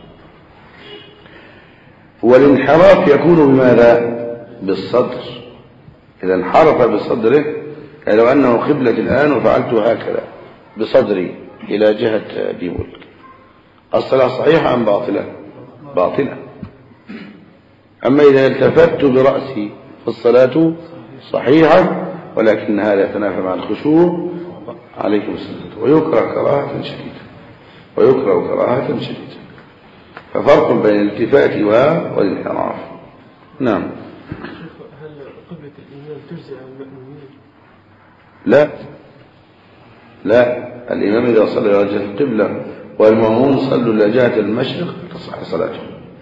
S2: والانحراف يكون بماذا؟ بالصدر. إذا انحرف بصدره، يعني لو أنه قبلة الآن وفعلت هكذا بصدري إلى جهة ديمول، الصلاة صحيحة أم باطلة؟ باطلة. أما إذا التفت برأسي فالصلاة صحيحة، ولكن هذا يتنافى مع الخشوع. عليكم السلام. ويكره كراهة شديدة، ويكره كراهة شديدة. ففرق بين الالتفات والانحراف. نعم.
S4: هل قبلة الإمام تجزي عن المأمومين؟
S2: لا لا، الإمام إذا صلى إلى جهة القبلة والمأموم صلوا إلى جهة المشرق تصح صلاته.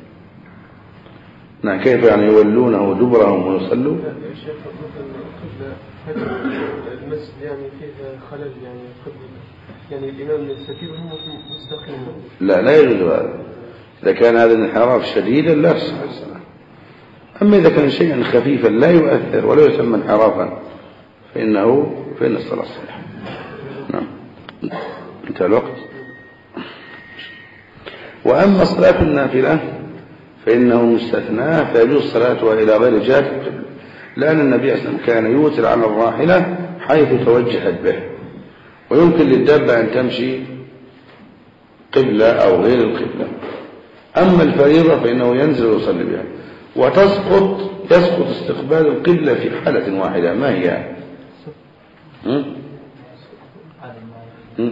S2: نعم. كيف يعني يولونه دبرهم ويصلوا؟
S4: لا يا شيخ، مثلا القبلة المسجد يعني فيه خلل، يعني قبل يعني الإمام السفير هم مستقيم.
S2: لا لا يجوز هذا. إذا كان هذا الانحراف شديدا لا تصح الصلاة. أما إذا كان شيئا خفيفا لا يؤثر ولا يسمى انحرافا فإنه فإن الصلاة صحيحة. نعم. انتهى الوقت. وأما صلاة النافلة فإنه مستثنى، فيجوز صلاتها إلى غير جهة القبلة، لأن النبي صلى الله عليه وسلم كان يوتر على الراحلة حيث توجهت به، ويمكن للدابة أن تمشي قبلة أو غير القبلة. أما الفريضة فإنه ينزل ويصلي بها، وتسقط يسقط استقبال القبلة في حالة واحدة. ما هي؟ م? م?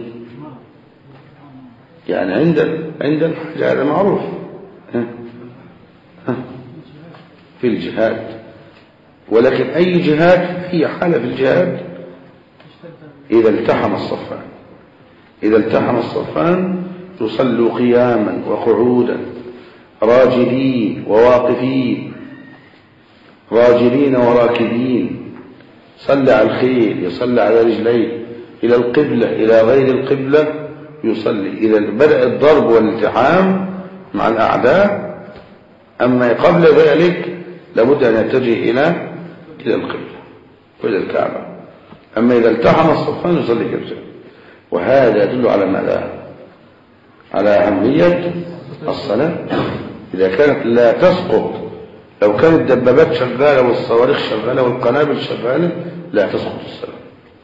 S2: يعني عند عند الحاجة، هذا معروف. ها؟ ها؟ في الجهاد، ولكن أي جهاد؟ هي حالة في الجهاد إذا التحم الصفان. إذا التحم الصفان يصلوا قياما وقعودا، راجلين وواقفين، راجلين وراكبين، صلى على الخيل يصلى على رجليه، إلى القبلة إلى غير القبلة يصلي. إذا بدأ الضرب والالتحام مع الأعداء، أما قبل ذلك لابد أن يتجه إلى إلى القبلة وإلى الكعبة. أما إذا التحم الصفان يصلي كبسة. وهذا يدل على ماذا؟ على أهمية الصلاة. إذا كانت لا تسقط، لو كانت الدبابات شغالة والصواريخ شغالة والقنابل شغالة لا تسقط الصلاة.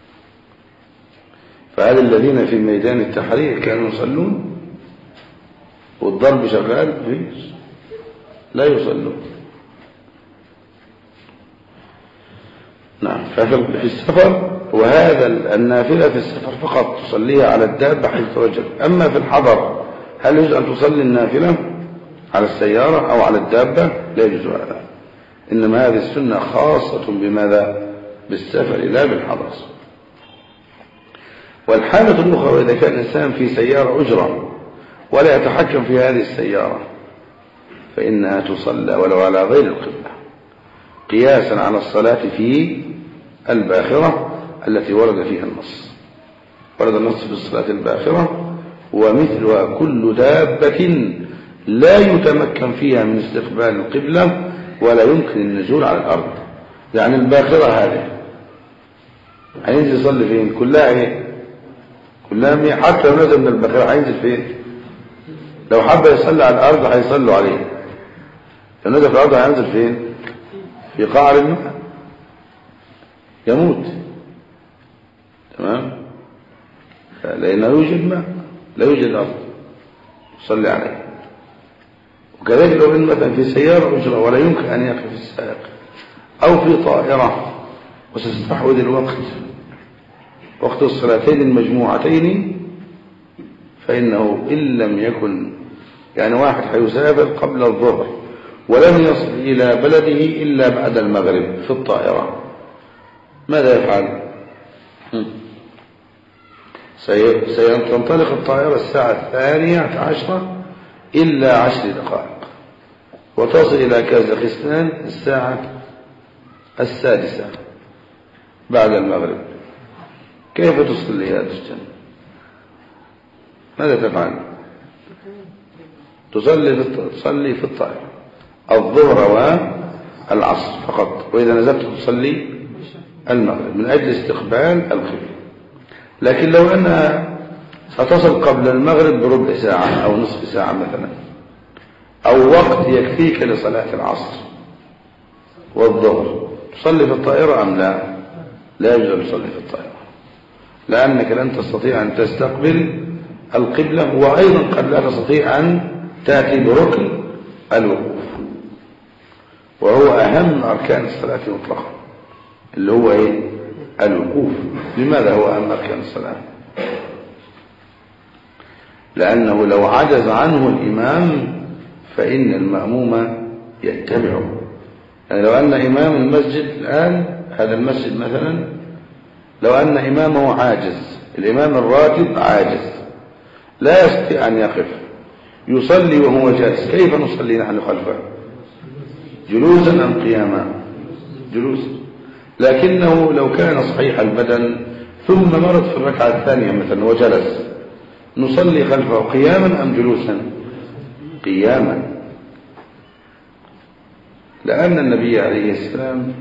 S2: فهذا الذين في ميدان التحرير كانوا يصلون والضرب شغال فيه لا يصلون. نعم. ففي السفر، وهذا النافلة في السفر فقط تصليها على الدابة حيث توجد. أما في الحضر هل يجوز أن تصلي النافلة على السيارة أو على الدابة؟ لا يجوز هذا. إنما هذه السنة خاصة بماذا؟ بالسفر لا بالحضر. والحالة الأخرى إذا كان الإنسان في سيارة أجرة ولا يتحكم في هذه السيارة فإنها تصلى ولو على غير القبلة، قياسا على الصلاة في الباخرة التي ورد فيها النص. ورد النص في الصلاة الباخرة ومثلها كل دابة لا يتمكن فيها من استقبال القبلة ولا يمكن النزول على الأرض. يعني الباخرة هذه هينزل يصلي فين؟ كلها ايه؟ كلها مية. حتى لو نزل من الباخرة هينزل فين؟ لو حب يصلي على الأرض هيصلوا عليه. لو نزل في الأرض هينزل فين؟ في قعر الماء يموت. تمام؟ لأنه يوجد ماء، لا يوجد أرض يصلي عليه. وكذلك لو إن مثلا في سيارة أجرة ولا يمكن أن يقف السائق، أو في طائرة وستستحوذ الوقت وقت الصلاتين المجموعتين، فإنه إن لم يكن يعني واحد حيسافر قبل الظهر ولم يصل إلى بلده إلا بعد المغرب في الطائرة، ماذا يفعل؟ سينطلق الطائرة الساعة الثانية عشرة إلا عشر دقائق وتصل إلى كازاخستان الساعة السادسة بعد المغرب. كيف تصلي هذا الجنة؟ ماذا تفعل؟ تصلي في تصلي في الطائرة الظهر والعصر فقط، وإذا نزلت تصلي المغرب من أجل استقبال القبلة. لكن لو أنها ستصل قبل المغرب بربع ساعة أو نصف ساعة مثلا، أو وقت يكفيك لصلاة العصر والظهر، تصلي في الطائرة أم لا؟ لا يجوز أن تصلي في الطائرة، لأنك لن تستطيع أن تستقبل القبلة، وأيضا قد لا تستطيع أن تأتي بركن الوقوف، وهو أهم أركان الصلاة مطلقا، اللي هو إيه؟ الوقوف. لماذا هو أهم أركان الصلاة؟ لأنه لو عجز عنه الإمام فإن المأموم يتبعه. يعني لو أن إمام المسجد الآن، هذا المسجد مثلا، لو أن إمامه عاجز، الإمام الراتب عاجز لا يستطيع أن يقف يصلي وهو جالس، كيف نصلي نحن خلفه؟ جلوسا أم قياما؟ جلوسا. لكنه لو كان صحيح البدن ثم مرض في الركعة الثانية مثلا وجلس، نصلي خلفه قياما أم جلوسا؟ قياما، لأن النبي عليه السلام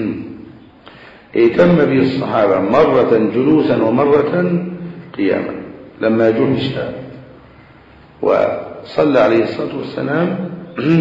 S2: اهتم به الصحابة مرة جلوسا ومرة قياما لما يجوه الشام، وصلى عليه الصلاة والسلام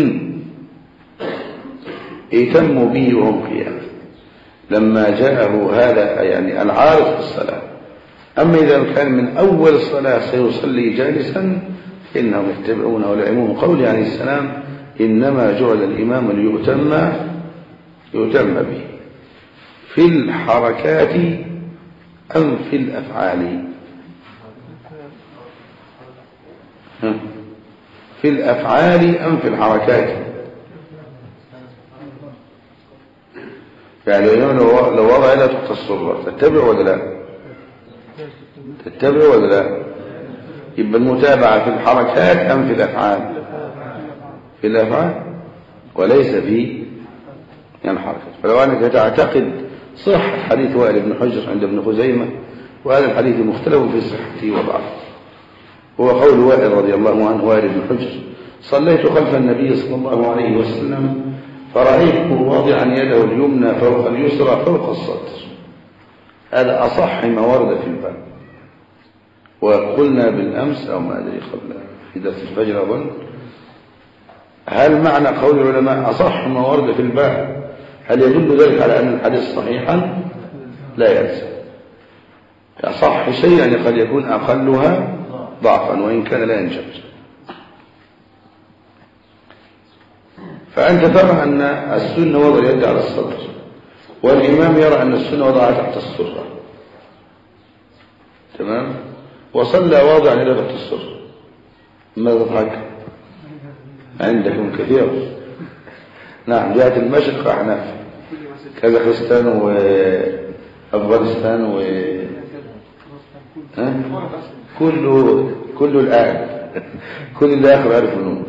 S2: اهتموا به وهم قياما لما جاءه هذا يعني العارض في الصلاة. أما إذا كان من أول الصلاة سيصلي جالسا فإنهم يتبعونه ولعموم قول عليه السلام إنما جعل الإمام ليؤتم يؤتم به في الحركات أم في الأفعال؟ في الأفعال أم في الحركات؟ يعني لو وضع لا تتصر تتبع ولا لا؟ تتبع ولا لا؟ يبقى المتابعة في الحركات أم في الأفعال؟ في الأفعال وليس في الحركات. فلو أنك تعتقد صح حديث وائل بن حجر عند ابن خزيمة، وهذا الحديث مختلف في صحته وضعفه، هو قول وائل رضي الله عنه وائل بن حجر صليت خلف النبي صلى الله عليه وسلم فرأيته واضعا يده اليمنى فوق اليسرى فوق الصدر. هذا أصح ما ورد في الباب، وقلنا بالأمس أو ما أدري قبل في درس الفجر أظن، هل معنى قول العلماء أصح ما ورد في الباب هل يدل ذلك على أن الحديث صحيحا؟ لا يلزم. أصح شيء يعني قد يكون أقلها ضعفا وإن كان لا ينجبر. فأنت ترى أن السنة وضع اليد على الصدر، والإمام يرى أن السنة وضعها تحت السرة، تمام؟ وصلى واضعا إلى تحت السرة. ماذا تضحك؟ عندكم كثير. نعم، جهة المشرق أحناف، كازاخستان وأفغانستان و ها؟ كله كله الآن كل اللي آخر ألف ونون،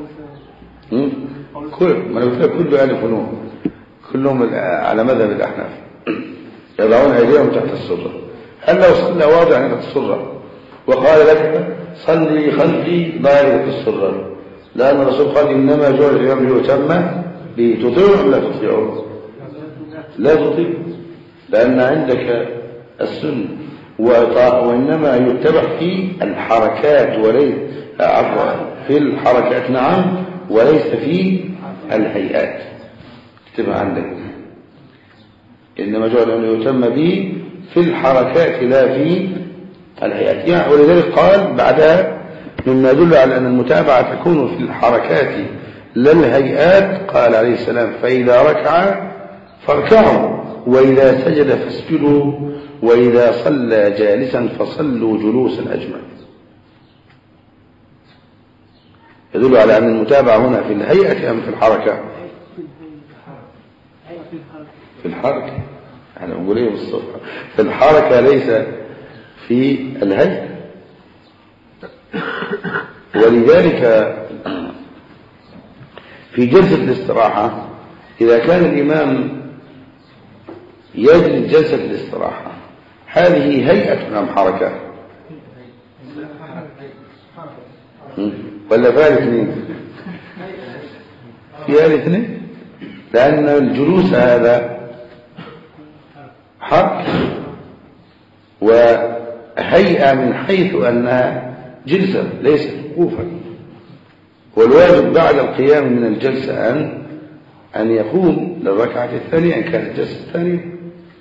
S2: كل ما أنا قلت لك كله ألف ونون، كلهم على مذهب الأحناف يضعون أيديهم تحت السرة. هل لو صلى واضعا تحت السرة وقال لك صلي خلفي ضاربة السرة، لأن الرسول قال إنما جعل الإمام ليؤتم به، تطيعه ولا لا تطيعه؟ لا تطيع، لأن عندك السنة، وإنما يتبع في الحركات وليس عفوا في الحركات نعم وليس في الهيئات. اكتبها عندك، إنما جعل أن يتم به في الحركات لا في الهيئات. يعني ولذلك قال بعدها مما يدل على أن المتابعة تكون في الحركات للهيئات قال عليه السلام فإذا ركع فاركعوا وإذا سجد فاسجدوا وإذا صلى جالسا فصلوا جلوسا أجمل. يدل على أن المتابعة هنا في الهيئة أم في الحركة؟ في الحركة. أنا أقول إيه بالصبح في الحركة ليس في الهيئة. ولذلك في جلسة الاستراحة إذا كان الإمام يجلس جلسة الاستراحة هذه هيئة أم حركة؟ ولا فيها الاثنين؟ فيها الاثنين، لأن الجلوس هذا حركة وهيئة من حيث أنها جلسة ليست وقوفا. والواجب بعد القيام من الجلسة أن أن يقوم للركعة الثانية إن كانت الجلسة الثانية.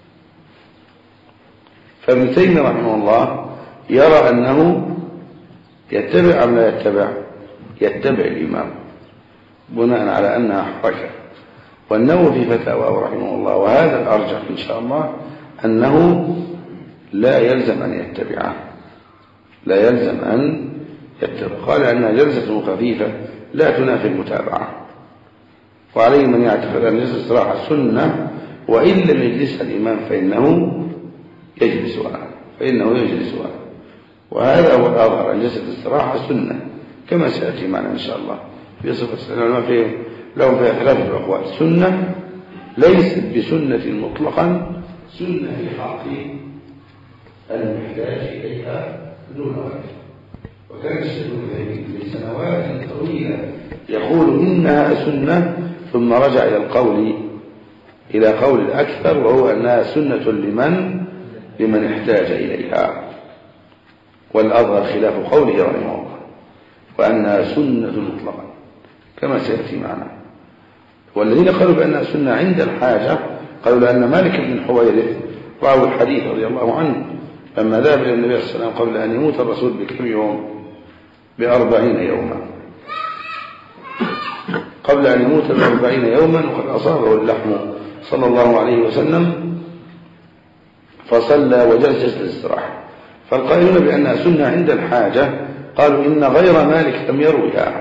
S2: فابن تيمية رحمه الله يرى أنه يتبع أم لا يتبع؟ يتبع الإمام بناء على أنها حركة. والنووي في فتاواه رحمه الله وهذا الأرجح إن شاء الله أنه لا يلزم أن يتبعه، لا يلزم أن يتبع. قال أنها جلسة خفيفة لا تنافي المتابعة، وعليه من يعتقد أن جلسة الاستراحة سنة وإن لم يجلسها الإمام فإنه يجلسها فإنه يجلسها وهذا هو الأظهر أن جلسة الاستراحة سنة كما سيأتي معنا إن شاء الله في صفة العلماء فيه لهم فيها ثلاثة الأقوال. سنة ليست بسنة مطلقا، سنة في حق المحتاج إليها دون وقت. وكان الشيخ ابن لسنوات طويلة يقول إنها سنة ثم رجع إلى القول إلى قول الأكثر وهو أنها سنة لمن لمن احتاج إليها، والأظهر خلاف قوله رحمه الله وأنها سنة مطلقا كما سيأتي معنا. والذين قالوا بأنها سنة عند الحاجة قالوا لأن مالك بن الحويرث راوي الحديث رضي الله عنه لما ذهب إلى النبي صلى الله عليه وسلم قبل أن يموت الرسول بكم يوم بأربعين يوما قبل أن يموت بأربعين يوما وقد أصابه اللحم صلى الله عليه وسلم فصلى وجلس جلسة الاستراحة. فالقائلون بأنها سنة عند الحاجة قالوا إن غير مالك لم يروها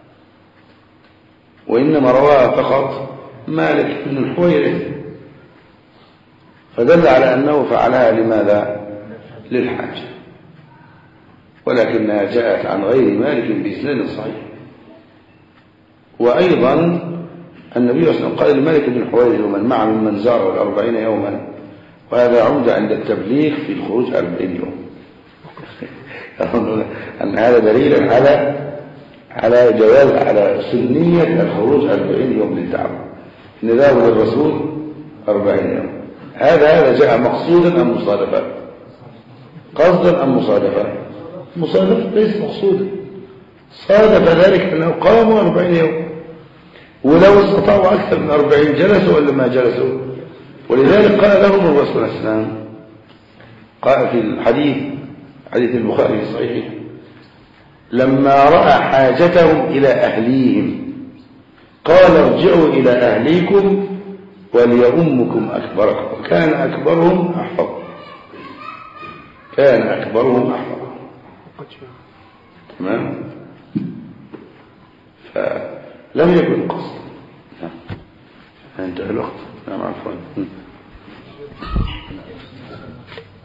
S2: وإنما رواها فقط مالك بن الحويرث، فدل على أنه فعلها لماذا؟ للحاجة، ولكنها جاءت عن غير مالك بإسناد صحيح. وأيضا النبي صلى الله عليه وسلم قال لمالك بن الحويرث ومن معه ممن زاره الأربعين يوما، وهذا عمد عند التبليغ في الخروج أربعين يوم أن هذا دليل على على جواز على سنية الخروج أربعين يوم للدعوة، نداء للرسول أربعين يوم. هذا هذا جاء مقصودا أم مصادفة؟ قصدا أم مصادفة؟ مصادفة ليس مقصودا، صادف ذلك أنه قاموا أربعين يوم، ولو استطاعوا أكثر من أربعين جلسوا ولا ما جلسوا. ولذلك قال لهم الرسول عليه السلام قال في الحديث حديث البخاري الصحيح لما رأى حاجتهم إلى أهليهم قال ارجعوا إلى أهليكم وليؤمكم أكبركم، وكان أكبرهم أحفظ كان أكبرهم أحفظ تمام. فلم يكن قصد. انتهى الوقت. نعم عفوا.